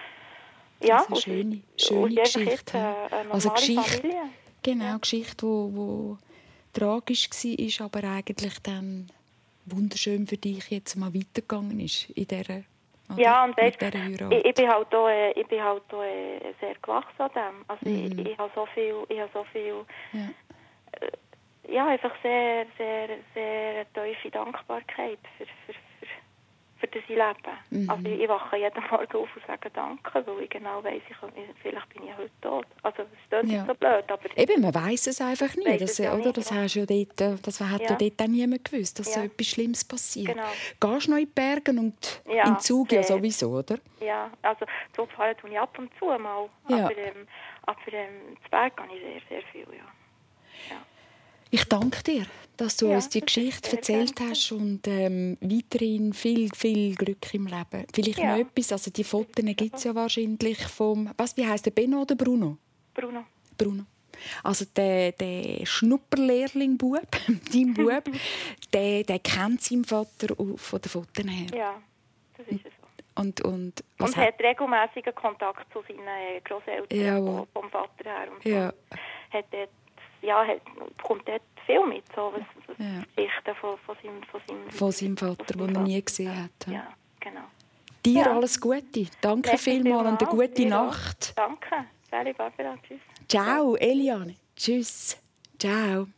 Ja, Das ist eine schöne, schöne und es ist einfach Geschichte. jetzt eine, eine normale Also Geschichte, Familie. genau, Ja. eine Geschichte, die wo, wo tragisch war, aber eigentlich dann wunderschön für dich jetzt mal weitergegangen ist in dieser, oder? Ja, und weißt, mit dieser Heirat. ich, ich bin halt auch, äh, ich bin halt auch äh, sehr gewachsen an dem. Also Mhm. ich, ich habe so viel, ich habe so viel, Ja. äh, ja, einfach sehr, sehr, sehr tiefe Dankbarkeit für, für, für, für das Leben. Mhm. Also ich, ich wache jeden Morgen auf und sage Danke, weil ich genau weiss, ich, vielleicht bin ich heute tot. Also es klingt Ja. nicht so blöd, aber Eben, man weiss es einfach nie. Weiss Das, es ja oder? nicht, Das, ja. hast ja dort, äh, das hat ja. Ja. dort auch niemand gewusst, dass Ja. so etwas Schlimmes passiert. Genau. Gehst du noch in die Berge und Ja, in den Zug ja sehr. sowieso, oder? ja, also Zug fahren tue ich ab und zu mal. Ja. Aber, ähm, aber ähm, zu Berg kann ich sehr, sehr viel, ja. ja. Ich danke dir, dass du Ja, uns die das ist Geschichte sehr erzählt gerne. hast und ähm, weiterhin viel, viel Glück im Leben. Vielleicht Ja. noch etwas, also die Fotos gibt es ja wahrscheinlich vom, was, wie heisst der, Benno oder Bruno? Bruno. Bruno. Also der, der Schnupperlehrling-Bub, dein Bub, der, der kennt seinen Vater auch von den Fotos her. Ja, das ist es so. Und, und, was Und hat regelmäßigen Kontakt zu seinen äh, Grosseltern Jawohl. vom, vom Vater her. Und so. Ja. Hat dort, ja, hat, kommt dort viel mit, so was, was Ja. Geschichten von, von, seinem, von, seinem, Von seinem Vater, von seinem den er nie Vater. gesehen hat. Ja, genau. Dir Ja. alles Gute. Danke Merci vielmals und eine vielmals. gute Dir auch. Nacht. Danke. Sally, Barbara, tschüss. Ciao, Eliane. Tschüss. Ciao.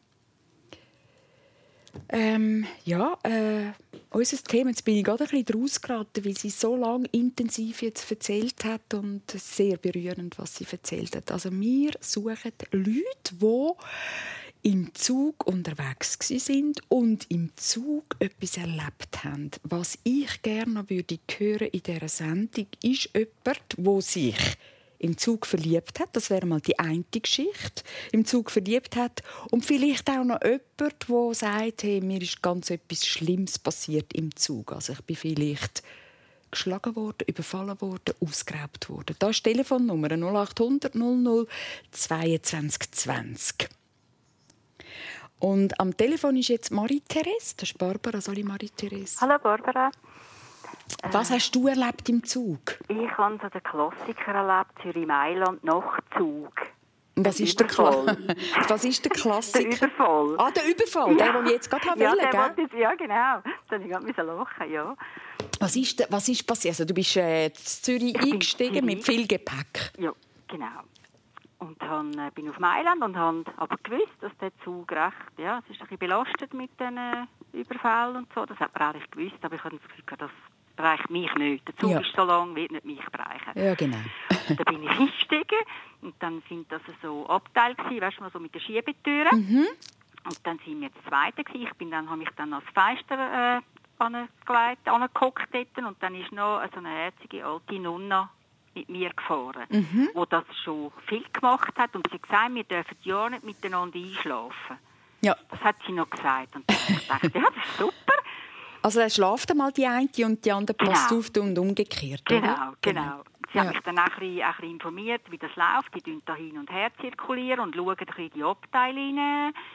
Ähm, ja, äh, unser Thema, jetzt bin ich gerade ein bisschen rausgeraten, weil sie so lange intensiv jetzt erzählt hat und sehr berührend, was sie erzählt hat. Also wir suchen Leute, die im Zug unterwegs sind und im Zug etwas erlebt haben. Was ich gerne noch würde hören in dieser Sendung, ist jemand, der sich im Zug verliebt hat. Das wäre mal die eine Geschichte. Im Zug verliebt hat. Und vielleicht auch noch jemand, der sagt, hey, mir ist ganz etwas Schlimmes passiert im Zug. Also ich bin vielleicht geschlagen worden, überfallen worden, ausgeraubt worden. Da ist die Telefonnummer null acht hundert null null zweiundzwanzig zwanzig. Und am Telefon ist jetzt Marie-Therese. Das ist Barbara. Sorry, Marie-Therese. Hallo Barbara. Was hast du erlebt im Zug? Ich habe so den Klassiker erlebt, Zürich-Mailand, Nachtzug. Was ist, der Kla- Was ist der Klassiker? Der Überfall. Ah, der Überfall, Ja. der, den ich jetzt gerade Ja, wollte, der gell? wollte ich- ja, genau. Da musste ich gerade lachen, ja. Was ist, was ist passiert? Also, du bist äh, in Zürich Ich bin eingestiegen Zürich. mit viel Gepäck. Ja, genau. Und dann äh, bin ich auf Mailand und habe aber gewusst, dass der Zug recht, ja, es ist ein bisschen belastet mit den äh, Überfällen und so. Das hat man eigentlich gewusst, aber ich habe das Gefühl, das bereicht mich nicht. Der Zug Ja. ist so lang, wird nicht mich bereichen. Ja, genau. Da bin ich eingestiegen und dann sind das so Abteile gewesen, weißt du, mal so mit den Schiebetüren. Mhm. Und dann sind wir das Zweite gewesen. Ich bin dann, habe mich dann als Fenster äh, angelegt, angehockt dort und dann ist noch so eine herzige alte Nonna mit mir gefahren, Mhm. die das schon viel gemacht hat und sie hat gesagt, wir dürfen ja nicht miteinander einschlafen. Ja. Das hat sie noch gesagt und dann habe ich gedacht, ja, das ist super. Also, er schläft einmal die eine und die andere passt Genau. auf und umgekehrt. Genau, oder? genau. Sie Ja. hat mich dann auch ein bisschen, auch ein bisschen informiert, wie das läuft. Die tun da hin und her zirkulieren und schauen ein bisschen in die Abteile rein.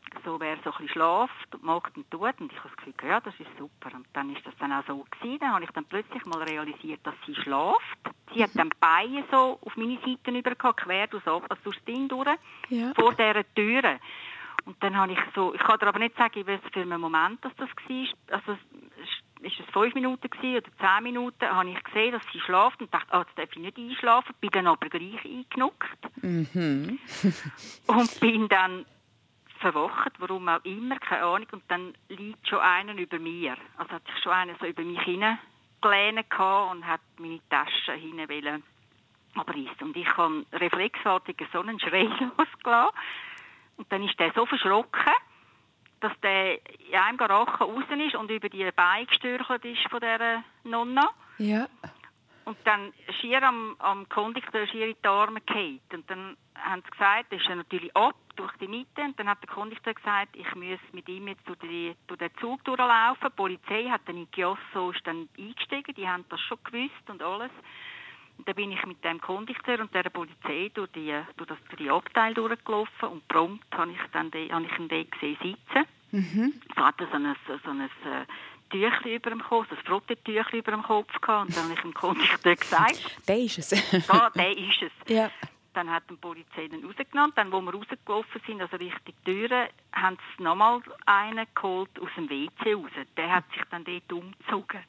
so wer so ein bisschen schläft und macht und tut. Und ich habe das Gefühl, ja, das ist super. Und dann ist das dann auch so gewesen. Dann habe ich dann plötzlich mal realisiert, dass sie schläft. Sie hat dann die Beine so auf meine Seite übergehabt, quer durchs, also durchs Ding durch, ja. vor dieser Tür. Und dann habe ich so, ich kann dir aber nicht sagen, was für einen Moment das, das war. Also, ist es fünf Minuten gewesen, oder zehn Minuten, habe ich gesehen, dass sie schläft und dachte, ah, jetzt darf ich nicht einschlafen, bin dann aber gleich eingenuckt. Mhm. Und bin dann verwacht, warum auch immer, keine Ahnung, und dann liegt schon einer über mir. Also hat sich schon einer so über mich hineingelehnt und hat meine Tasche hinein abreißen. Und ich habe reflexartig so einen Schrei losgelassen. Und dann ist der so verschrocken, dass der in einem Rachen raus ist und über die Beine gestürchelt ist von dieser Nonna. Ja. Und dann schier am, am Kondukteur schier in die Arme gefallen. Und dann haben sie gesagt, das ist natürlich ab durch die Mitte. Und dann hat der Kondukteur gesagt, ich muss mit ihm jetzt durch, die, durch den Zug durchlaufen. Die Polizei hat dann in Chiasso ist dann eingestiegen, die haben das schon gewusst und alles. Und dann bin ich mit dem Kondukteur und der Polizei durch die, durch das, durch die Abteil durchgelaufen und prompt habe ich, dann de, habe ich ihn dort gesehen sitzen. Mhm. So hat er so ein, so ein äh, Tüchli über dem Kopf, ein Frottetüchli über dem Kopf gehabt. Und dann habe ich dem Kondukteur gesagt, der ist es. da, der ist es. Ja. Dann hat die Polizei dann rausgenommen. Dann, wo wir rausgelaufen sind, also Richtung Türe, haben sie nochmal einen geholt aus dem W C raus. Der hat sich dann dort umgezogen.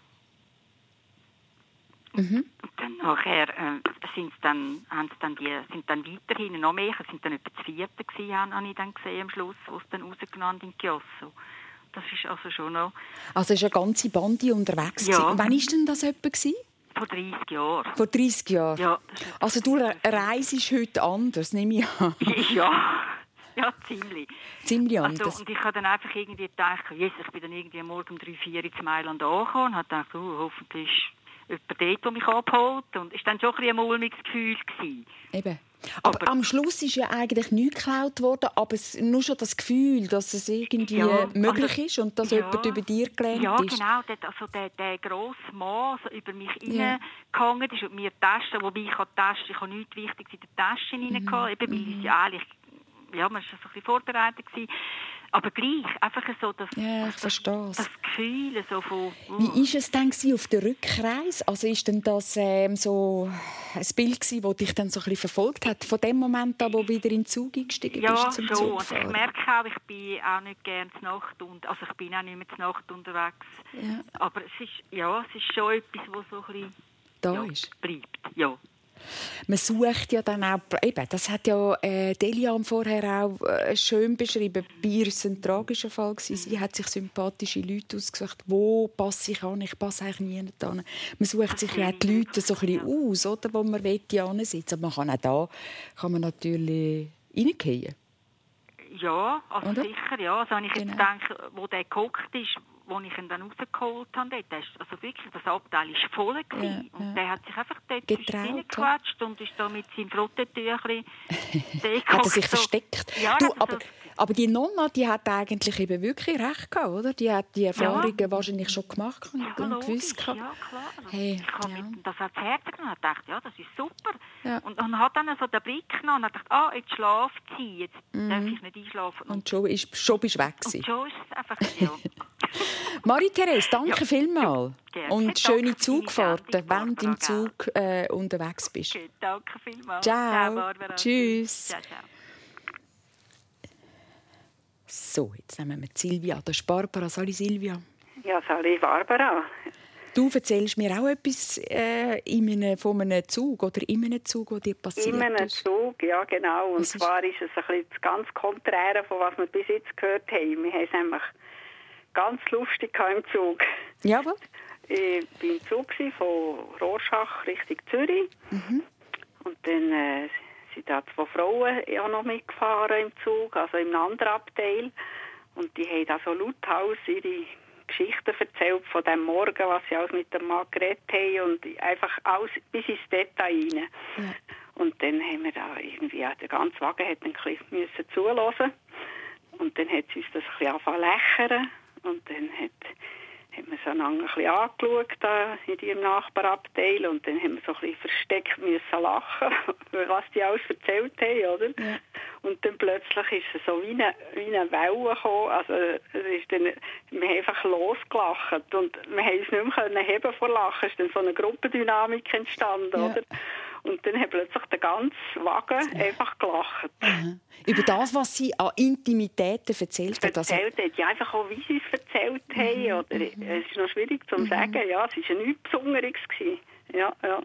Mhm. Und dann nachher äh, sind dann, haben sie dann die, sind dann weiterhin noch mehr, es sind dann etwa das vierte gewesen, habe ich dann gesehen am Schluss, wo es dann rausgenommen in Chiasso. Das ist also schon noch... Also ist eine ganze Bande unterwegs ja. gewesen. Wann war denn das etwa gewesen? Vor dreissig Jahren. Vor dreissig Jahren? Ja. Also du reist heute anders, nehme ich an. Ja. Ja, ziemlich. Ziemlich anders. Also, und ich habe dann einfach irgendwie gedacht, yes, ich bin dann irgendwie am Morgen um drei, vier in Mailand angekommen und habe gedacht, oh, hoffentlich ist jemand dort, der mich abholt. Und es war dann schon ein bisschen ein mulmiges Gefühl gewesen. Eben. Aber, aber am Schluss ist ja eigentlich nichts geklaut worden, aber es, nur schon das Gefühl, dass es irgendwie ja, möglich also, ist und dass ja, jemand über dir gelernt ja, ist. Ja, genau. Also der, der grosse Mann so über mich ja. reingehangen ist und mir die Tasche, wobei ich habe die Tasche, ich habe nichts Wichtiges in die Tasche mhm. reingehauen, eben weil ich ja eigentlich, ja, man war so ein bisschen vorbereitet gewesen. Aber gleich, einfach so das, ja, ich das, das Gefühl so von... Uh. Wie war es denn auf der Rückreise? Also ist denn das ähm, so ein Bild gewesen, das dich dann so ein bisschen verfolgt hat, von dem Moment an, wo du wieder in den Zug eingestiegen ja, bist zum schon. Zugfahren? Also ich merke auch, ich bin auch nicht gerne zur Nacht und also ich bin auch nicht mehr zur Nacht unterwegs. Ja. Aber es ist, ja, es ist schon etwas, was so ein bisschen da ja, ist. bleibt. Ja. Man sucht ja dann auch, eben, das hat ja äh, Delian vorher auch äh, schön beschrieben. Bei ihr war es ein tragischer Fall. Sie hat sich sympathische Leute ausgesucht. Wo passe ich an? Ich passe eigentlich nie an. Man sucht sich ja auch die Leute so ein bisschen aus, oder, wo man ansitzen will. Aber man kann auch da kann man natürlich reingehen. Ja, also oder? Sicher, ja. Also wenn ich genau. jetzt denke, wo der gehockt ist, wo ich ihn dann rausgeholt habe, dort, also wirklich, das Abteil war voll. Ja, und ja. der hat sich einfach dort reingequatscht und ist da mit seinem Frottetüchli hat er sich so versteckt. Ja, du, aber, so aber die Nonna, die hat eigentlich eben wirklich recht gehabt, oder? Die hat die Erfahrungen ja. wahrscheinlich schon gemacht und ja, gewusst gehabt. Ja, klar. Hey, ich habe ja. das ans Herz genommen und dachte, ja, das ist super. Ja. Und, und hat dann so den Blick genommen und dachte, ah, jetzt schlaft sie, jetzt mhm. darf ich nicht einschlafen. Und, und schon, ist, schon bist du weg gewesen. Und schon ist es einfach, ja. Marie-Therese, danke ja. vielmals. Ja, und schöne Zugfahrten, wenn du im Zug äh, unterwegs bist. Okay, danke vielmals. Ciao. Ciao, tschüss. Ciao, ciao. So, jetzt nehmen wir Silvia. Das ist Barbara. Sali Silvia. Ja, Sali Barbara. Du erzählst mir auch etwas äh, in einem, von einem Zug oder in einem Zug, der dir passiert ist. In einem Zug, ja genau. Und was zwar ist es ein bisschen das ganz Konträre von was wir bis jetzt gehört haben. Wir haben es nämlich ganz lustig im Zug. Jawohl. Ich war im Zug von Rorschach Richtung Zürich. Mhm. Und dann äh, sind da zwei Frauen auch noch mitgefahren im Zug, also im anderen Abteil. Und die haben da so lauthals ihre Geschichten erzählt von dem Morgen, was sie alles mit dem Mann geredet haben und einfach alles bis ins Detail rein. Ja. Und dann haben wir da irgendwie, ja, der ganze Wagen hat ein bisschen zuhören. Und dann hat sie uns das ein bisschen angefangen zu lächeln. Und dann hat haben wir es einander ein bisschen angeschaut da in ihrem Nachbarabteil und dann haben wir so ein bisschen versteckt müssen lachen, was die alles erzählt haben, oder? Ja. Und dann plötzlich ist es so wie eine, wie eine Welle gekommen, also es ist dann, wir haben einfach losgelacht und wir haben es nicht mehr heben vor Lachen, es ist dann so eine Gruppendynamik entstanden, ja. Oder? Und dann hat plötzlich der ganze Wagen ja. einfach gelacht. Mhm. Über das, was sie an Intimitäten erzählt hat. Erzählt hat, ja, einfach auch, wie sie es erzählt mhm. haben. Oder, mhm. Es ist noch schwierig zu mhm. sagen. Ja, es war ja nichts Besonderes. Ja, ja.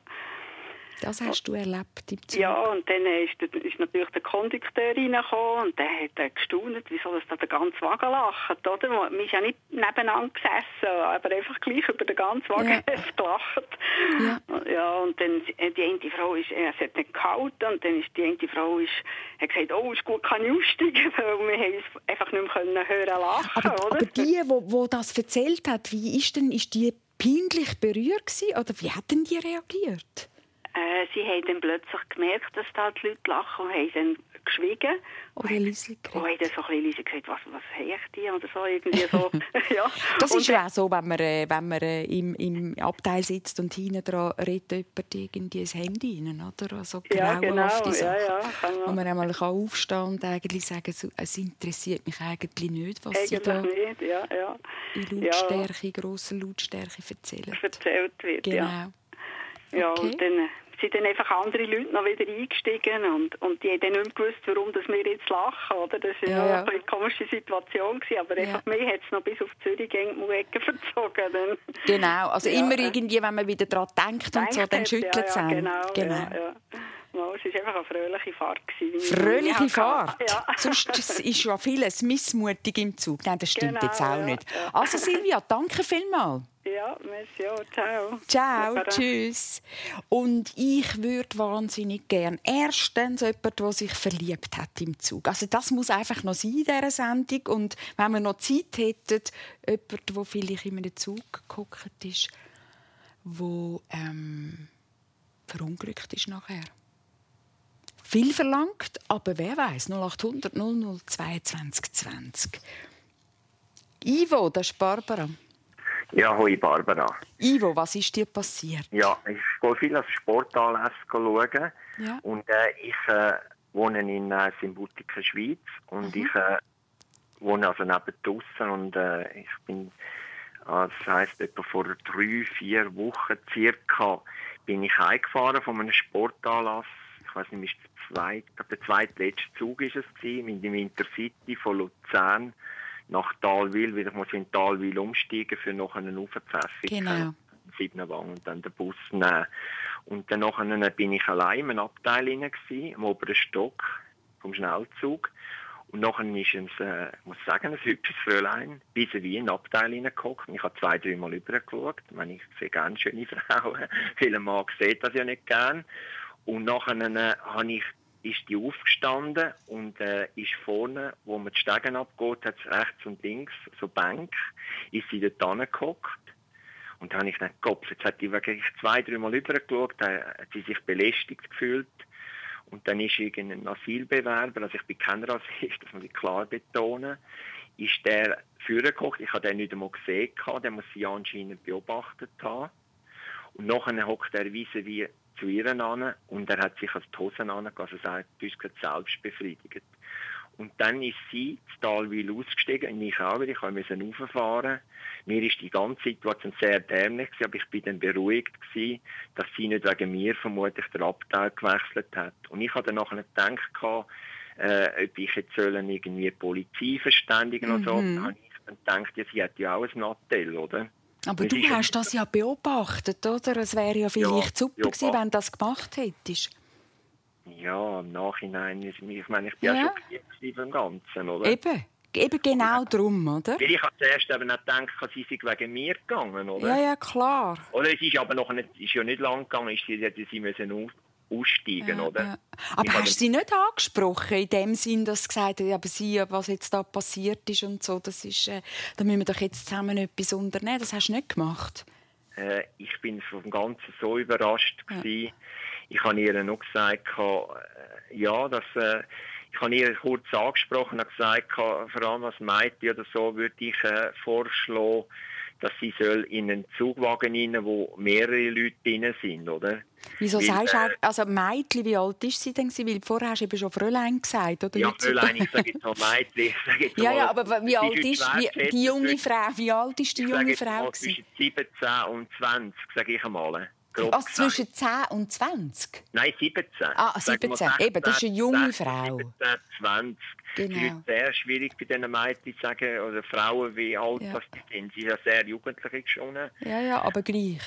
Das hast du erlebt im Zug? Ja, und dann ist, ist natürlich der Kondukteur reingekommen und der hat gestaunt, wieso das da der ganze Wagen lacht. Oder? Man ist ja nicht nebeneinander gesessen, aber einfach gleich über den ganzen Wagen ja. gelacht. Ja. Ja, und dann die eine Frau ist, es hat nicht gehalten und dann ist die eine Frau ist, hat gesagt, oh, ist gut, kann ich aussteigen, weil wir haben es einfach nicht mehr können hören lachen. Aber, oder? aber die, wo, wo das erzählt hat, wie ist denn, ist die peinlich berührt gewesen, oder wie hat denn die reagiert? Äh, sie haben dann plötzlich gemerkt, dass da die Leute lachen und haben dann geschwiegen. Oder leise geredet. Und haben dann so ein bisschen leise gesagt, was, was hecht die oder so. Irgendwie so. Ja. Das ist ja auch so, wenn man, äh, wenn man äh, im, im Abteil sitzt und hinten dran redet jemand irgendwie ein Handy rein, oder? Also ja, genau. Sachen, ja, ja, wo man einmal aufstehen kann und eigentlich sagen, es interessiert mich eigentlich nicht, was eigentlich sie da nicht. Ja, ja. in Lautstärke, ja. grosser Lautstärke erzählen. Erzählt wird, genau. ja. Ja, okay. Und dann sind dann einfach andere Leute noch wieder eingestiegen und, und die haben dann nicht mehr gewusst, warum dass wir jetzt lachen, oder? Das war ja, ja. eine komische Situation gewesen, aber ja. einfach mehr hat es noch bis auf Zürich gegen die Ecke verzogen. Dann. Genau, also ja. immer irgendwie, wenn man wieder daran denkt und so, dann schüttelt es ja, ja, einen. Genau, genau. Ja, ja. No, es war einfach eine fröhliche Fahrt. Gewesen, fröhliche Fahrt? Ja. Sonst ist ja vieles missmutig im Zug. Nein, das stimmt genau, jetzt auch ja, nicht. Ja. Also Silvia, danke vielmals. Ja, merci, ja, ciao. Ciao, Barbara. Tschüss. Und ich würde wahnsinnig gern erstens jemanden, der sich verliebt hat im Zug. Also das muss einfach noch sein in dieser Sendung. Und wenn wir noch Zeit hätten, jemand, der vielleicht in einem Zug gehockt ist, der ähm, verunglückt ist nachher. Viel verlangt, aber wer weiß, null acht hundert null null zweiundzwanzig zwanzig. Ivo, das ist Barbara. Ja, hoi Barbara. Ivo, was ist dir passiert? Ja, ich gehe viel als Sportanlässe schauen. Ja. Und äh, ich äh, wohne in äh, Simbutiken, Schweiz. Und mhm. ich äh, wohne also neben draussen. Und äh, ich bin, äh, das heisst, etwa vor drei, vier Wochen circa bin ich heimgefahren von einem Sportanlass. Ich weiß nicht, der zweite, der zweitletzte Zug ist es gewesen, in dem Intercity von Luzern nach Talwil, weil ich muss in Talwil umsteigen für noch einen Aufpfäffigen. Genau. Siebenenwang und dann den Bus nehmen. Und dann nachher bin ich allein im Abteil hinein gewesen, im oberen Stock vom Schnellzug. Und nachher ist ein, äh, ich muss sagen, ein hübsches Fräulein bis wie in den Abteil hineingehockt. Ich habe zwei, drei Mal rübergeschaut. Ich meine, ich sehe gerne schöne Frauen. Viele Mann sehen das ja nicht gern. Und nachher äh, habe ich ist die aufgestanden und äh, ist vorne, wo man die Stegen abgeht, hat es rechts und links so Bank, ist sie dort hingehockt. Und dann habe ich gedacht, Kopf, jetzt hat die wirklich zwei, drei Mal rübergeschaut, da hat sie sich belästigt gefühlt. Und dann ist irgendein Asylbewerber, also ich bin kein Rassist, das muss ich klar betonen, ist der vorgekocht. Ich habe den nicht einmal gesehen, den muss sie anscheinend beobachtet haben. Und nachher hockt er weise wie zu ihr an und er hat sich als die Hosen angegangen, also sagt, du bist gerade selbst befriedigt. Und dann ist sie zu Talwil ausgestiegen, und ich auch, weil ich musste rauffahren. Mir ist die ganze Situation sehr dämlich gewesen, aber ich bin dann beruhigt gewesen, dass sie nicht wegen mir vermutlich den Abteil gewechselt hat. Und ich habe dann nachher gedacht, äh, ob ich jetzt sollen irgendwie Polizei verständigen oder so. Dann habe ich dann gedacht, ja, sie hat ja auch ein Nattel, oder? Aber das du hast das ja beobachtet, oder? Es wäre ja vielleicht ja, super gewesen, wenn du das gemacht hättest. Ja, im Nachhinein, ich meine, ich bin ja, ja schockiert vom Ganzen, oder? Eben, eben genau darum, oder? Weil ich habe zuerst eben nicht gedacht, sie sei wegen mir gegangen, oder? Ja, ja, klar. Oder es ist aber noch nicht, ist ja nicht lang gegangen, ist sie, sie müssen auf, aussteigen, ja, oder? Ja. Aber hast du sie nicht angesprochen, in dem Sinn, dass sie gesagt hat, aber sie, was jetzt da passiert ist und so, das ist, äh, da müssen wir doch jetzt zusammen etwas unternehmen. Das hast du nicht gemacht? Äh, ich bin vom Ganzen so überrascht ja. gewesen. Ich habe ihr noch gesagt, äh, ja, dass, äh, ich habe ihr kurz angesprochen und gesagt, vor allem was meint ihr oder so, würde ich äh, vorschlagen, dass sie soll in einen Zugwagen rein, wo mehrere Leute drin sind, oder? Wieso Weil, sagst du, äh, also Mädchen, wie alt ist sie denn? Weil vorher hast du eben schon Fräulein gesagt, oder? Ja, Jetzt- Fräulein, ich sage jetzt mal Mädchen. Ich sage jetzt Ja, mal, ja, aber wie es alt heute ist schwer wie, zu schätzen die junge zwischen- Frau? Wie alt ist die Ich sage junge jetzt Frau? mal gewesen? zwischen siebzehn und zwanzig, sage ich einmal. Grob Also gesagt. zwischen zehn und zwanzig? Nein, siebzehn. Ah, Sag mal siebzehn. Eben, das ist eine junge sechzehn, Frau. siebzehn, zwanzig. Genau. Es ist sehr schwierig bei diesen Mädchen zu sagen, oder Frauen, wie alt Ja. das die sind. Sie sind ja sehr jugendlich schon. Ja, ja, aber gleich.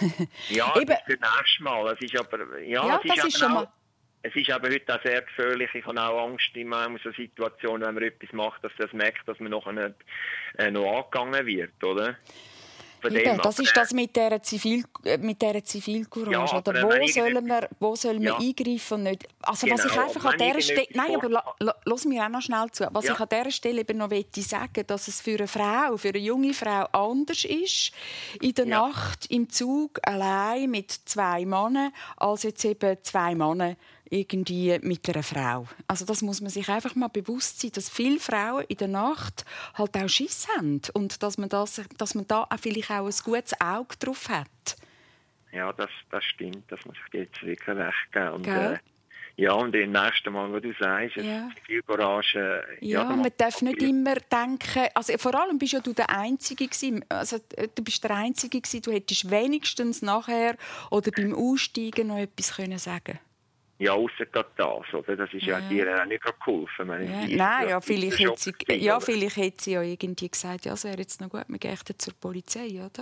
Ja, Eben. das ist das nächste Mal. Es ist aber, ja, Ja, es das ist ist aber schon auch, mal- Es ist aber heute auch sehr gefährlich. Ich habe auch Angst in so Situationen, wenn man etwas macht, dass das merkt, dass man noch, nicht, äh, noch angegangen wird, oder? Von Eben, dem das aber, ist äh, das mit dieser, Zivil, äh, mit dieser Zivilcourage. Ja, aber oder wenn wo man sollen wir, wo sollen wir Ja. eingreifen und nicht? Also was ich Genau, einfach aber an wenn dieser Stelle... irgendetwas Nein, aber la, la, lass mir auch noch schnell zu. Was Ja. ich an dieser Stelle eben noch möchte sagen, dass es für eine Frau, für eine junge Frau anders ist, in der Ja. Nacht im Zug allein mit zwei Männern, als jetzt eben zwei Männer irgendwie mit einer Frau. Also das muss man sich einfach mal bewusst sein, dass viele Frauen in der Nacht halt auch Schiss haben und dass man, das, dass man da auch vielleicht auch ein gutes Auge drauf hat. Ja, das, das stimmt, das muss ich dir jetzt wirklich recht geben. Und, Gell? äh, ja, und im nächsten Mal, was du sagst, Ja. es viel Courage. Äh, Ja, da man macht darf nicht viel. immer denken, also vor allem bist ja du der Einzige gewesen, also du bist der Einzige gewesen, du hättest wenigstens nachher oder beim Aussteigen noch etwas können sagen. Ja, ausser gerade das, oder? Das ist ja, Ja. dir auch nicht gerade geholfen. Ich meine, Ja, sie- nein, ja, sie- vielleicht sie- hätte sie, sie- ja, oder? vielleicht hätte sie ja irgendwie gesagt, ja, es wäre jetzt noch gut, wir gehen jetzt zur Polizei, oder?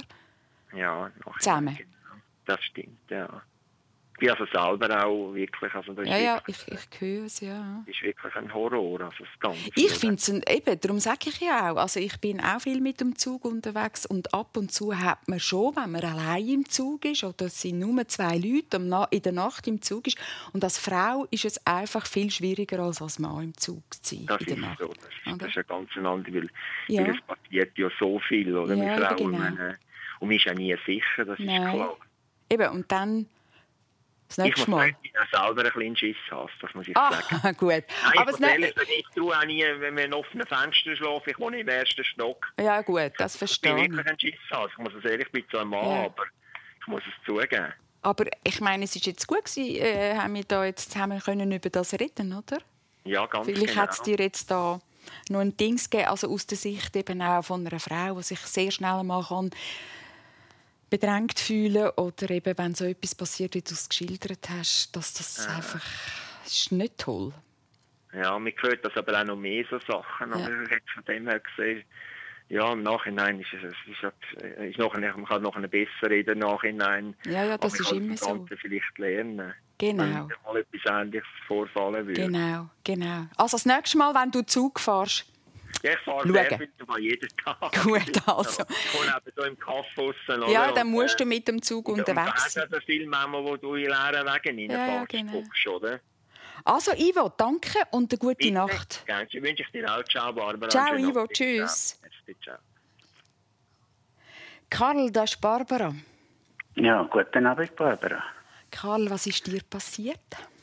Ja, nachher- Zusammen. genau. Das stimmt, ja. Ich bin also selber auch wirklich, also das Ja, ist, ja, wirklich, ich, ich höre es, ja. das ist wirklich ein Horror, also das Ganze. Ich oder? finde es, eben, darum sage ich ja auch, also ich bin auch viel mit dem Zug unterwegs und ab und zu hat man schon, wenn man allein im Zug ist oder es sind nur zwei Leute in der Nacht im Zug ist und als Frau ist es einfach viel schwieriger als als Mann im Zug zu sein Das in der ist Nacht. so, das ist, Oder? das ist eine ganz andere, weil, Ja. weil es passiert ja so viel, oder? Ja, Mit Frauen, genau. meine, und man ist ja nie sicher, das Nein. ist klar. Eben, und dann das Ich nächste muss Mal. sagen, ich habe selber ein bisschen Schiss haben, das muss ich Ah, sagen. gut. Nein, Aber ich das muss ne- ehrlich sagen, ich traue auch nie, wenn wir in offenen Fenstern schlafen. Ich wohne im ersten Stock. ja, gut, das Ich verstehe bin ich. wirklich ein Schiss haben. Ich muss es ehrlich, ich bin so ein Mann, Ja. aber ich muss es zugeben. Aber ich meine, es ist jetzt gut gewesen, äh, haben wir da jetzt zusammen können über das reden, oder? Ja, ganz Vielleicht genau. hat es dir jetzt da noch ein Ding gegeben, also aus der Sicht eben auch von einer Frau, die sich sehr schnell mal kann bedrängt fühlen oder eben, wenn so etwas passiert, wie du es geschildert hast, dass das Ja. einfach das ist nicht toll. Ja, mir gehört das aber auch noch mehr so Sachen. Ja. Aber ich habe von dem her gesehen, ja, im Nachhinein ist es, ist es ist nachher, man kann noch eine besser reden im Nachhinein. Ja, ja, das aber ist man kann immer das so. Ganze vielleicht lernen. Genau. Wenn wieder mal etwas Ähnliches vorfallen würde. Genau, genau. Also das nächste Mal, wenn du Zug fährst, Ja, ich fahre Schauen. sehr viel mal jeden Tag. Gut, also. Ich wohne eben so im Kaff aussen, ja, oder? dann Und, musst äh, du mit dem Zug und- unterwegs Und da sein. hast du viele Männer, wo du in leeren Wegen Ja, ja, reinfährst, genau. guckst, oder? Also Ivo, danke und eine gute Bitte. Nacht. Gerne. Wünsche ich dir auch. Ciao, Barbara. Ciao, Schönen Ivo. Abend. Tschüss. Ciao. Merci, ciao. Karl, das ist Barbara. Ja, guten Abend, Barbara. Karl, was ist dir passiert?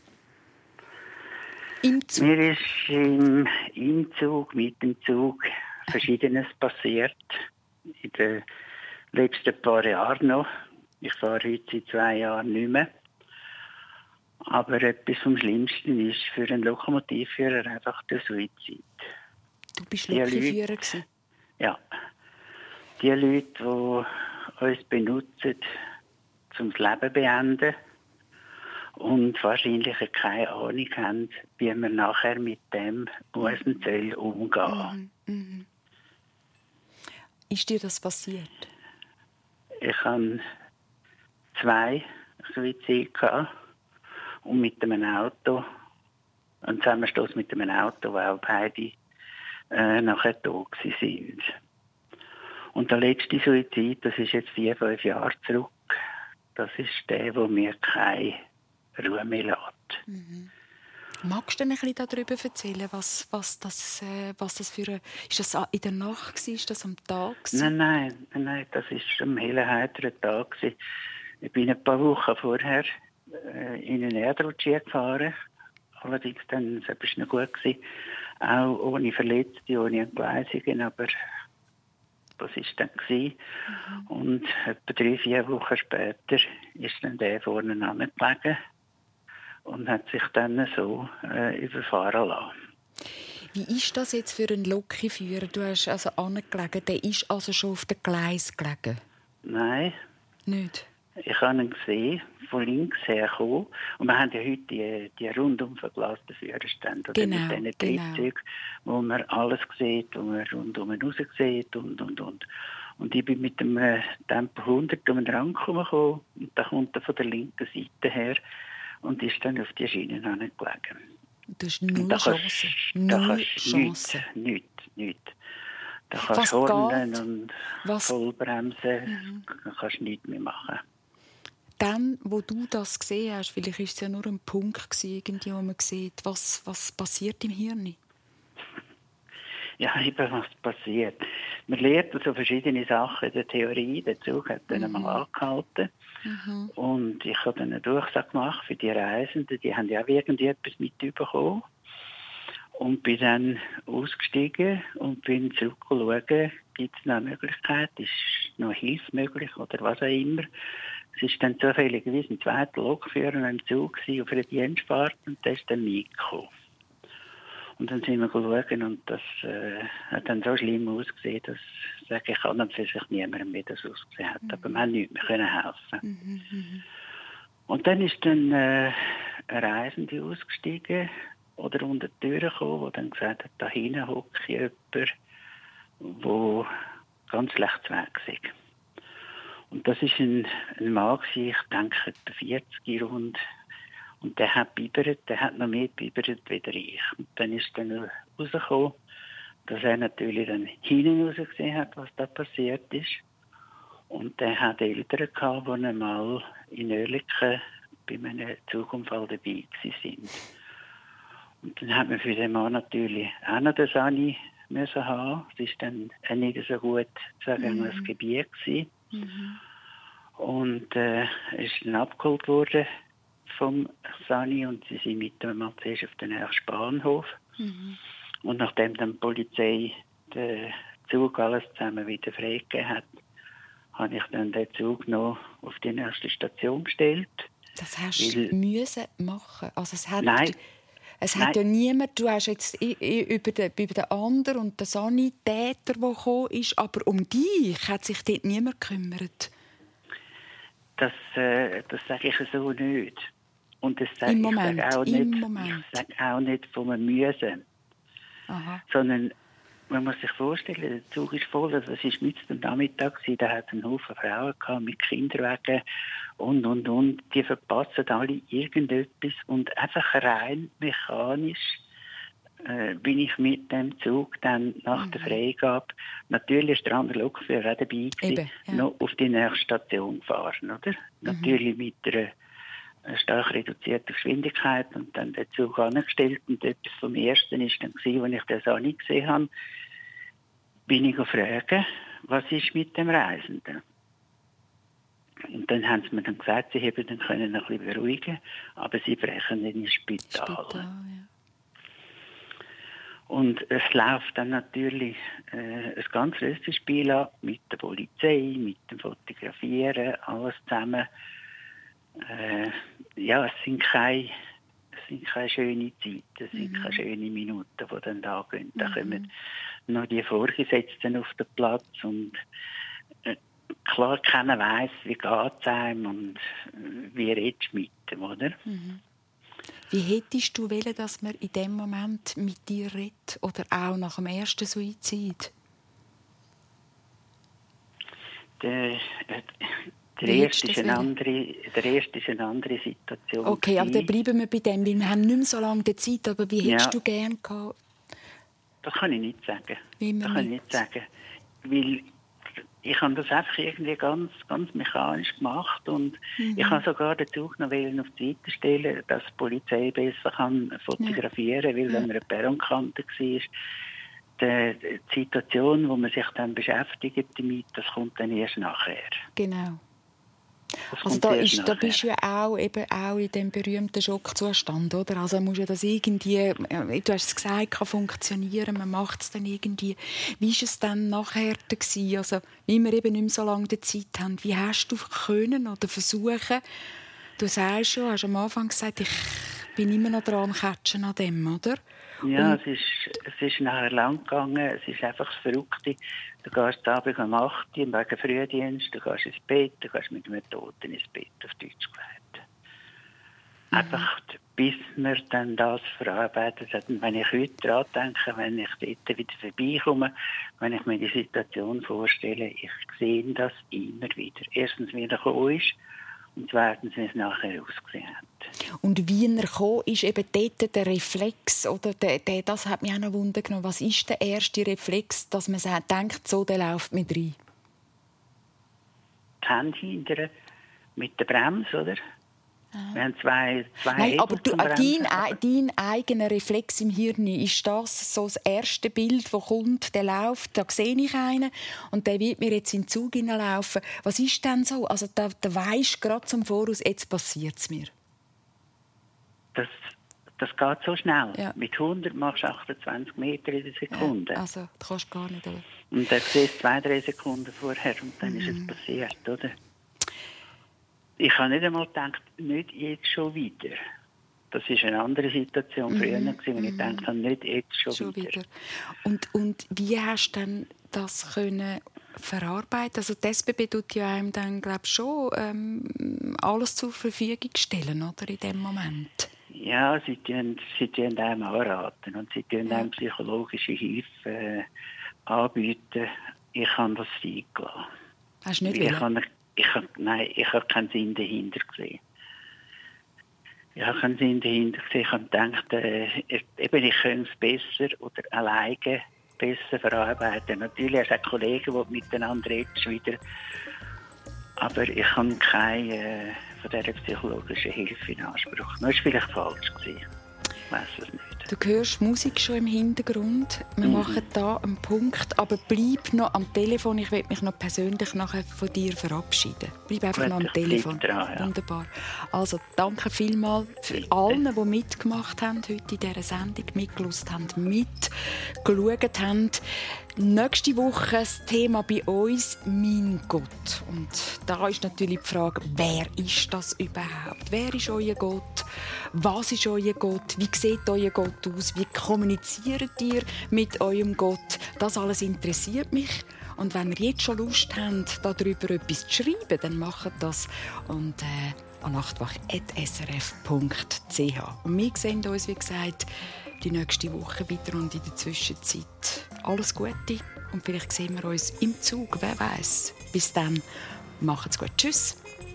Im Zug. Mir ist im Einzug, mit dem Zug, Verschiedenes passiert. In den letzten paar Jahren noch. Ich fahre heute seit zwei Jahren nicht mehr. Aber etwas vom Schlimmsten ist für einen Lokomotivführer einfach der Suizid. Du bist Die Lokführer Leute- gewesen. Ja. Die Leute, die uns benutzen, zum das Leben beenden und wahrscheinlich keine Ahnung haben, wie man nachher mit dem muss und soll umgehen. Mhm. Ist dir das passiert? Ich hatte zwei Suizide gehabt und mit einem Auto, einen Zusammenstoß mit einem Auto, wo auch beide äh, nachher tot waren. Und der letzte Suizid, das ist jetzt vier, fünf Jahre zurück, das ist der, der mir keine Ruhe mehr lässt. Magst du ein bisschen darüber erzählen, was, was, das, äh, was das für eine... Ist das in der Nacht gewesen? Ist das am Tag gewesen? Nein, nein, nein, nein, das war am hellen, heiteren Tag. Ich bin ein paar Wochen vorher äh, in einen Erdrutsch gefahren. Allerdings dann, das war noch gut gewesen, auch ohne Verletzte, ohne Entgleisungen, aber Das war dann. Mhm. Und etwa drei, vier Wochen später ist dann der vorne angelegen und hat sich dann so äh, überfahren lassen. Wie ist das jetzt für einen Lokführer? Du hast also angelegen, der ist also schon auf dem Gleis gelegen? Nein. Nicht? Ich habe ihn gesehen, von links her kommen. Und wir haben ja heute die, die rundum verglasten Führerstände. Genau, mit diesen Triebzeugen, genau. Wo man alles sieht, wo man rundum raus sieht und, und, und. Und ich bin mit dem äh, Tempo hundert um den Rand gekommen und da kommt er von der linken Seite her und ist dann auf die Schienen angelegen. Du hast null Chance. Null Chance. Nichts, nichts. Da kannst du hornen und Was? Vollbremsen, mhm. Da kannst du nichts mehr machen. Dann, wo du das gesehen hast, vielleicht war es ja nur ein Punkt, irgendwie, wo man sieht, was, was passiert im Hirn? Ja, eben, was passiert. Man lernt also verschiedene Sachen in der Theorie. Der Zug hat dann mhm. einmal angehalten. Mhm. Und ich habe dann eine Durchsage gemacht für die Reisenden. Die haben ja auch irgendetwas mitbekommen. Und bin dann ausgestiegen und bin zurückgeschaut, gibt es noch eine Möglichkeit, ist noch Hilfe möglich oder was auch immer. Es war dann zufälligerweise ein zweiter Lokführer im Zug auf einer Dienstfahrt und der ist dann mitgekommen. Und dann sind wir geschaut und das äh, hat dann so schlimm ausgesehen, dass sage ich an und für sich niemandem, wie das ausgesehen hat. Mhm. Aber wir haben nichts mehr können helfen. Mhm. Und dann ist dann äh, eine Reisende ausgestiegen oder unter die Tür gekommen, der dann gesagt hat, da hinten hocke jemand, der ganz schlecht weg ist. Und das war ein, ein Mann, ich denke etwa vierzig rund. Und der hat bibbert, der hat noch mehr bibbert wie ich. Und dann ist dann rausgekommen, dass er natürlich dann hinten raus gesehen hat, was da passiert ist. Und der hat Eltern gehabt, die einmal in Oerlikon bei einem Zugunfall dabei waren. Und dann hat man für den Mann natürlich auch noch den Sani müssen haben. Es war dann auch nicht so gut, sagen wir, das Gebiet gewesen. Mhm. Und äh, er ist dann abgeholt worden vom Sani und sie sind mit dem Mann zuerst auf den nächsten Bahnhof. Mhm. Und nachdem dann die Polizei den Zug alles zusammen wieder freigegeben hat, habe ich dann den Zug noch auf die nächste Station gestellt. Das hast du müssen machen. Also es hat Nein. Es hat Nein. ja niemand, du hast jetzt über den, über den anderen und den Sanitäter, der gekommen ist, aber um dich hat sich dort niemand gekümmert. Das, äh, das sage ich so nicht. Und das sage Im Moment, ich sage auch im nicht, Moment. Ich sage auch nicht von einem Müssen. Aha. Sondern man muss sich vorstellen, der Zug ist voll, also es war mitten am Nachmittag, da hat es einen Haufen Frauen gehabt, mit Kinderwagen und, und, und. Die verpassen alle irgendetwas und einfach rein mechanisch äh, bin ich mit dem Zug dann nach mhm. der Freigabe, natürlich ist der andere Lokführer auch dabei gewesen, Eben, ja. noch auf die nächste Station gefahren, oder? Mhm. Natürlich mit einer stark reduzierte Geschwindigkeit und dann den Zug angestellt und etwas vom Ersten ist dann gewesen, als ich das auch nicht gesehen habe, bin ich gefragt, was ist mit dem Reisenden? Und dann haben sie mir dann gesagt, sie hätten dann können ein bisschen beruhigen, aber sie brechen in ins Spital. Spital ja. Und es läuft dann natürlich äh, ein ganz grosses Spiel ab mit der Polizei, mit dem Fotografieren, alles zusammen. Äh, ja, es sind keine, es sind keine schönen Zeiten, es sind mhm. keine schönen Minuten, die dann da gehen. Da mhm. kommen noch die Vorgesetzten auf den Platz und äh, klar, keiner weiss, wie geht es einem und äh, wie redest du mit dem, oder? Mhm. Wie hättest du wollen, dass man in dem Moment mit dir redet oder auch nach dem ersten Suizid? Der, äh, Der erste, ist eine andere, der erste ist eine andere Situation. Okay, gewesen. Aber dann bleiben wir bei dem, weil wir haben nicht mehr so lange die Zeit, aber wie hättest ja, du gerne gehabt? Das kann ich nicht sagen. Wie das kann ich nicht sagen. Weil ich habe das einfach irgendwie ganz, ganz mechanisch gemacht und mhm. ich habe sogar den Zug noch auf die Seite stellen, dass die Polizei besser kann fotografieren kann, ja. weil wenn ja. eine Perronkante war, die, die Situation, wo man sich dann beschäftigt damit, das kommt dann erst nachher. Genau. Also da, ist, da bist du ja auch, eben auch in dem berühmten Schockzustand, oder? Also muss ja das irgendwie, du hast es gesagt, kann funktionieren, man macht es dann irgendwie. Wie war es dann nachher gewesen? Also, wie wir eben nicht mehr so lange die Zeit haben, wie hast du können oder versuchen? Du sagst schon, hast am Anfang gesagt, ich bin immer noch dran catchen an dem, oder? Ja, es ist, es ist nachher lang gegangen. Es ist einfach das Verrückte. Du gehst abends um acht Uhr wegen Frühdienst, du gehst ins Bett, du gehst mit einem Toten ins Bett, auf Deutsch gesagt. Mhm. Einfach, bis man dann das verarbeitet hat. Und wenn ich heute daran denke, wenn ich dort wieder vorbeikomme, wenn ich mir die Situation vorstelle, ich sehe das immer wieder. Erstens, wie er gekommen ist, und zweitens, wie es nachher ausgesehen hat. Und wie er kam, ist eben dort der Reflex, oder der, der, das hat mich auch noch Wunder genommen. Was ist der erste Reflex, dass man denkt, so, der läuft mit rein? Die Hände hinterher mit der Bremse, oder? Ah. Wir haben zwei, zwei Nein, aber du, dein, dein eigener Reflex im Hirn, ist das so das erste Bild, das kommt, der läuft, da sehe ich einen und der wird mir jetzt in den Zug hineinlaufen. Was ist denn so? Also da, da weisst du gerade zum Voraus, jetzt passiert es mir. Das, das geht so schnell. Ja. Mit hundert machst du achtundzwanzig Meter in der Sekunde. Ja, also, du kannst gar nicht. Oder? Und dann siehst du zwei, drei Sekunden vorher und dann mhm. ist es passiert, oder? Ich habe nicht einmal gedacht, nicht jetzt schon wieder. Das war eine andere Situation früher, mm, wenn ich gedacht habe, nicht jetzt schon, schon wieder. wieder. Und, und wie hast du denn das können verarbeiten? Also die S B B tut ja einem dann, glaube ich, schon ähm, alles zur Verfügung stellen, oder, in dem Moment? Ja, sie tun, sie tun einem anraten und sie tun ja. einem psychologische Hilfe äh, anbieten. Ich habe das sein gelassen. Hast du nicht ich habe, ich habe, Nein, ich habe keinen Sinn dahinter gesehen. Ich habe keinen Sinn dahinter gesehen. Ich habe gedacht, äh, eben, ich könnte es besser oder alleine besser verarbeiten. Natürlich hast du auch Kollegen, die miteinander redest wieder. Aber ich habe keine äh, von dieser psychologischen Hilfe in Anspruch. Das war vielleicht falsch gewesen. Ich weiss es nicht. Du hörst Musik schon im Hintergrund. Wir mhm. machen da einen Punkt, aber bleib noch am Telefon. Ich will mich noch persönlich nachher von dir verabschieden. Bleib einfach Gut, noch am Telefon. Dran, ja. Wunderbar. Also danke vielmals für allen, die mitgemacht haben heute in dieser Sendung, mitgelost haben, mitgeschaut haben. Nächste Woche das Thema bei uns «Mein Gott». Und da ist natürlich die Frage, wer ist das überhaupt? Wer ist euer Gott? Was ist euer Gott? Wie sieht euer Gott aus? Wie kommuniziert ihr mit eurem Gott? Das alles interessiert mich. Und wenn ihr jetzt schon Lust habt, darüber etwas zu schreiben, dann macht das. Und äh, an nachtwach punkt s r f punkt c h. Und wir sehen uns, wie gesagt, die nächste Woche wieder und in der Zwischenzeit alles Gute und vielleicht sehen wir uns im Zug, wer weiß. Bis dann, macht's gut. Tschüss.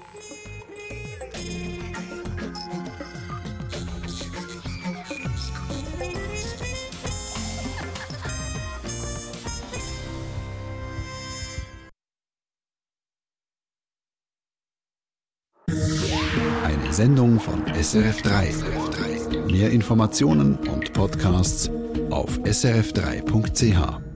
Eine Sendung von S R F drei. Mehr Informationen und Podcasts auf s r f drei punkt c h.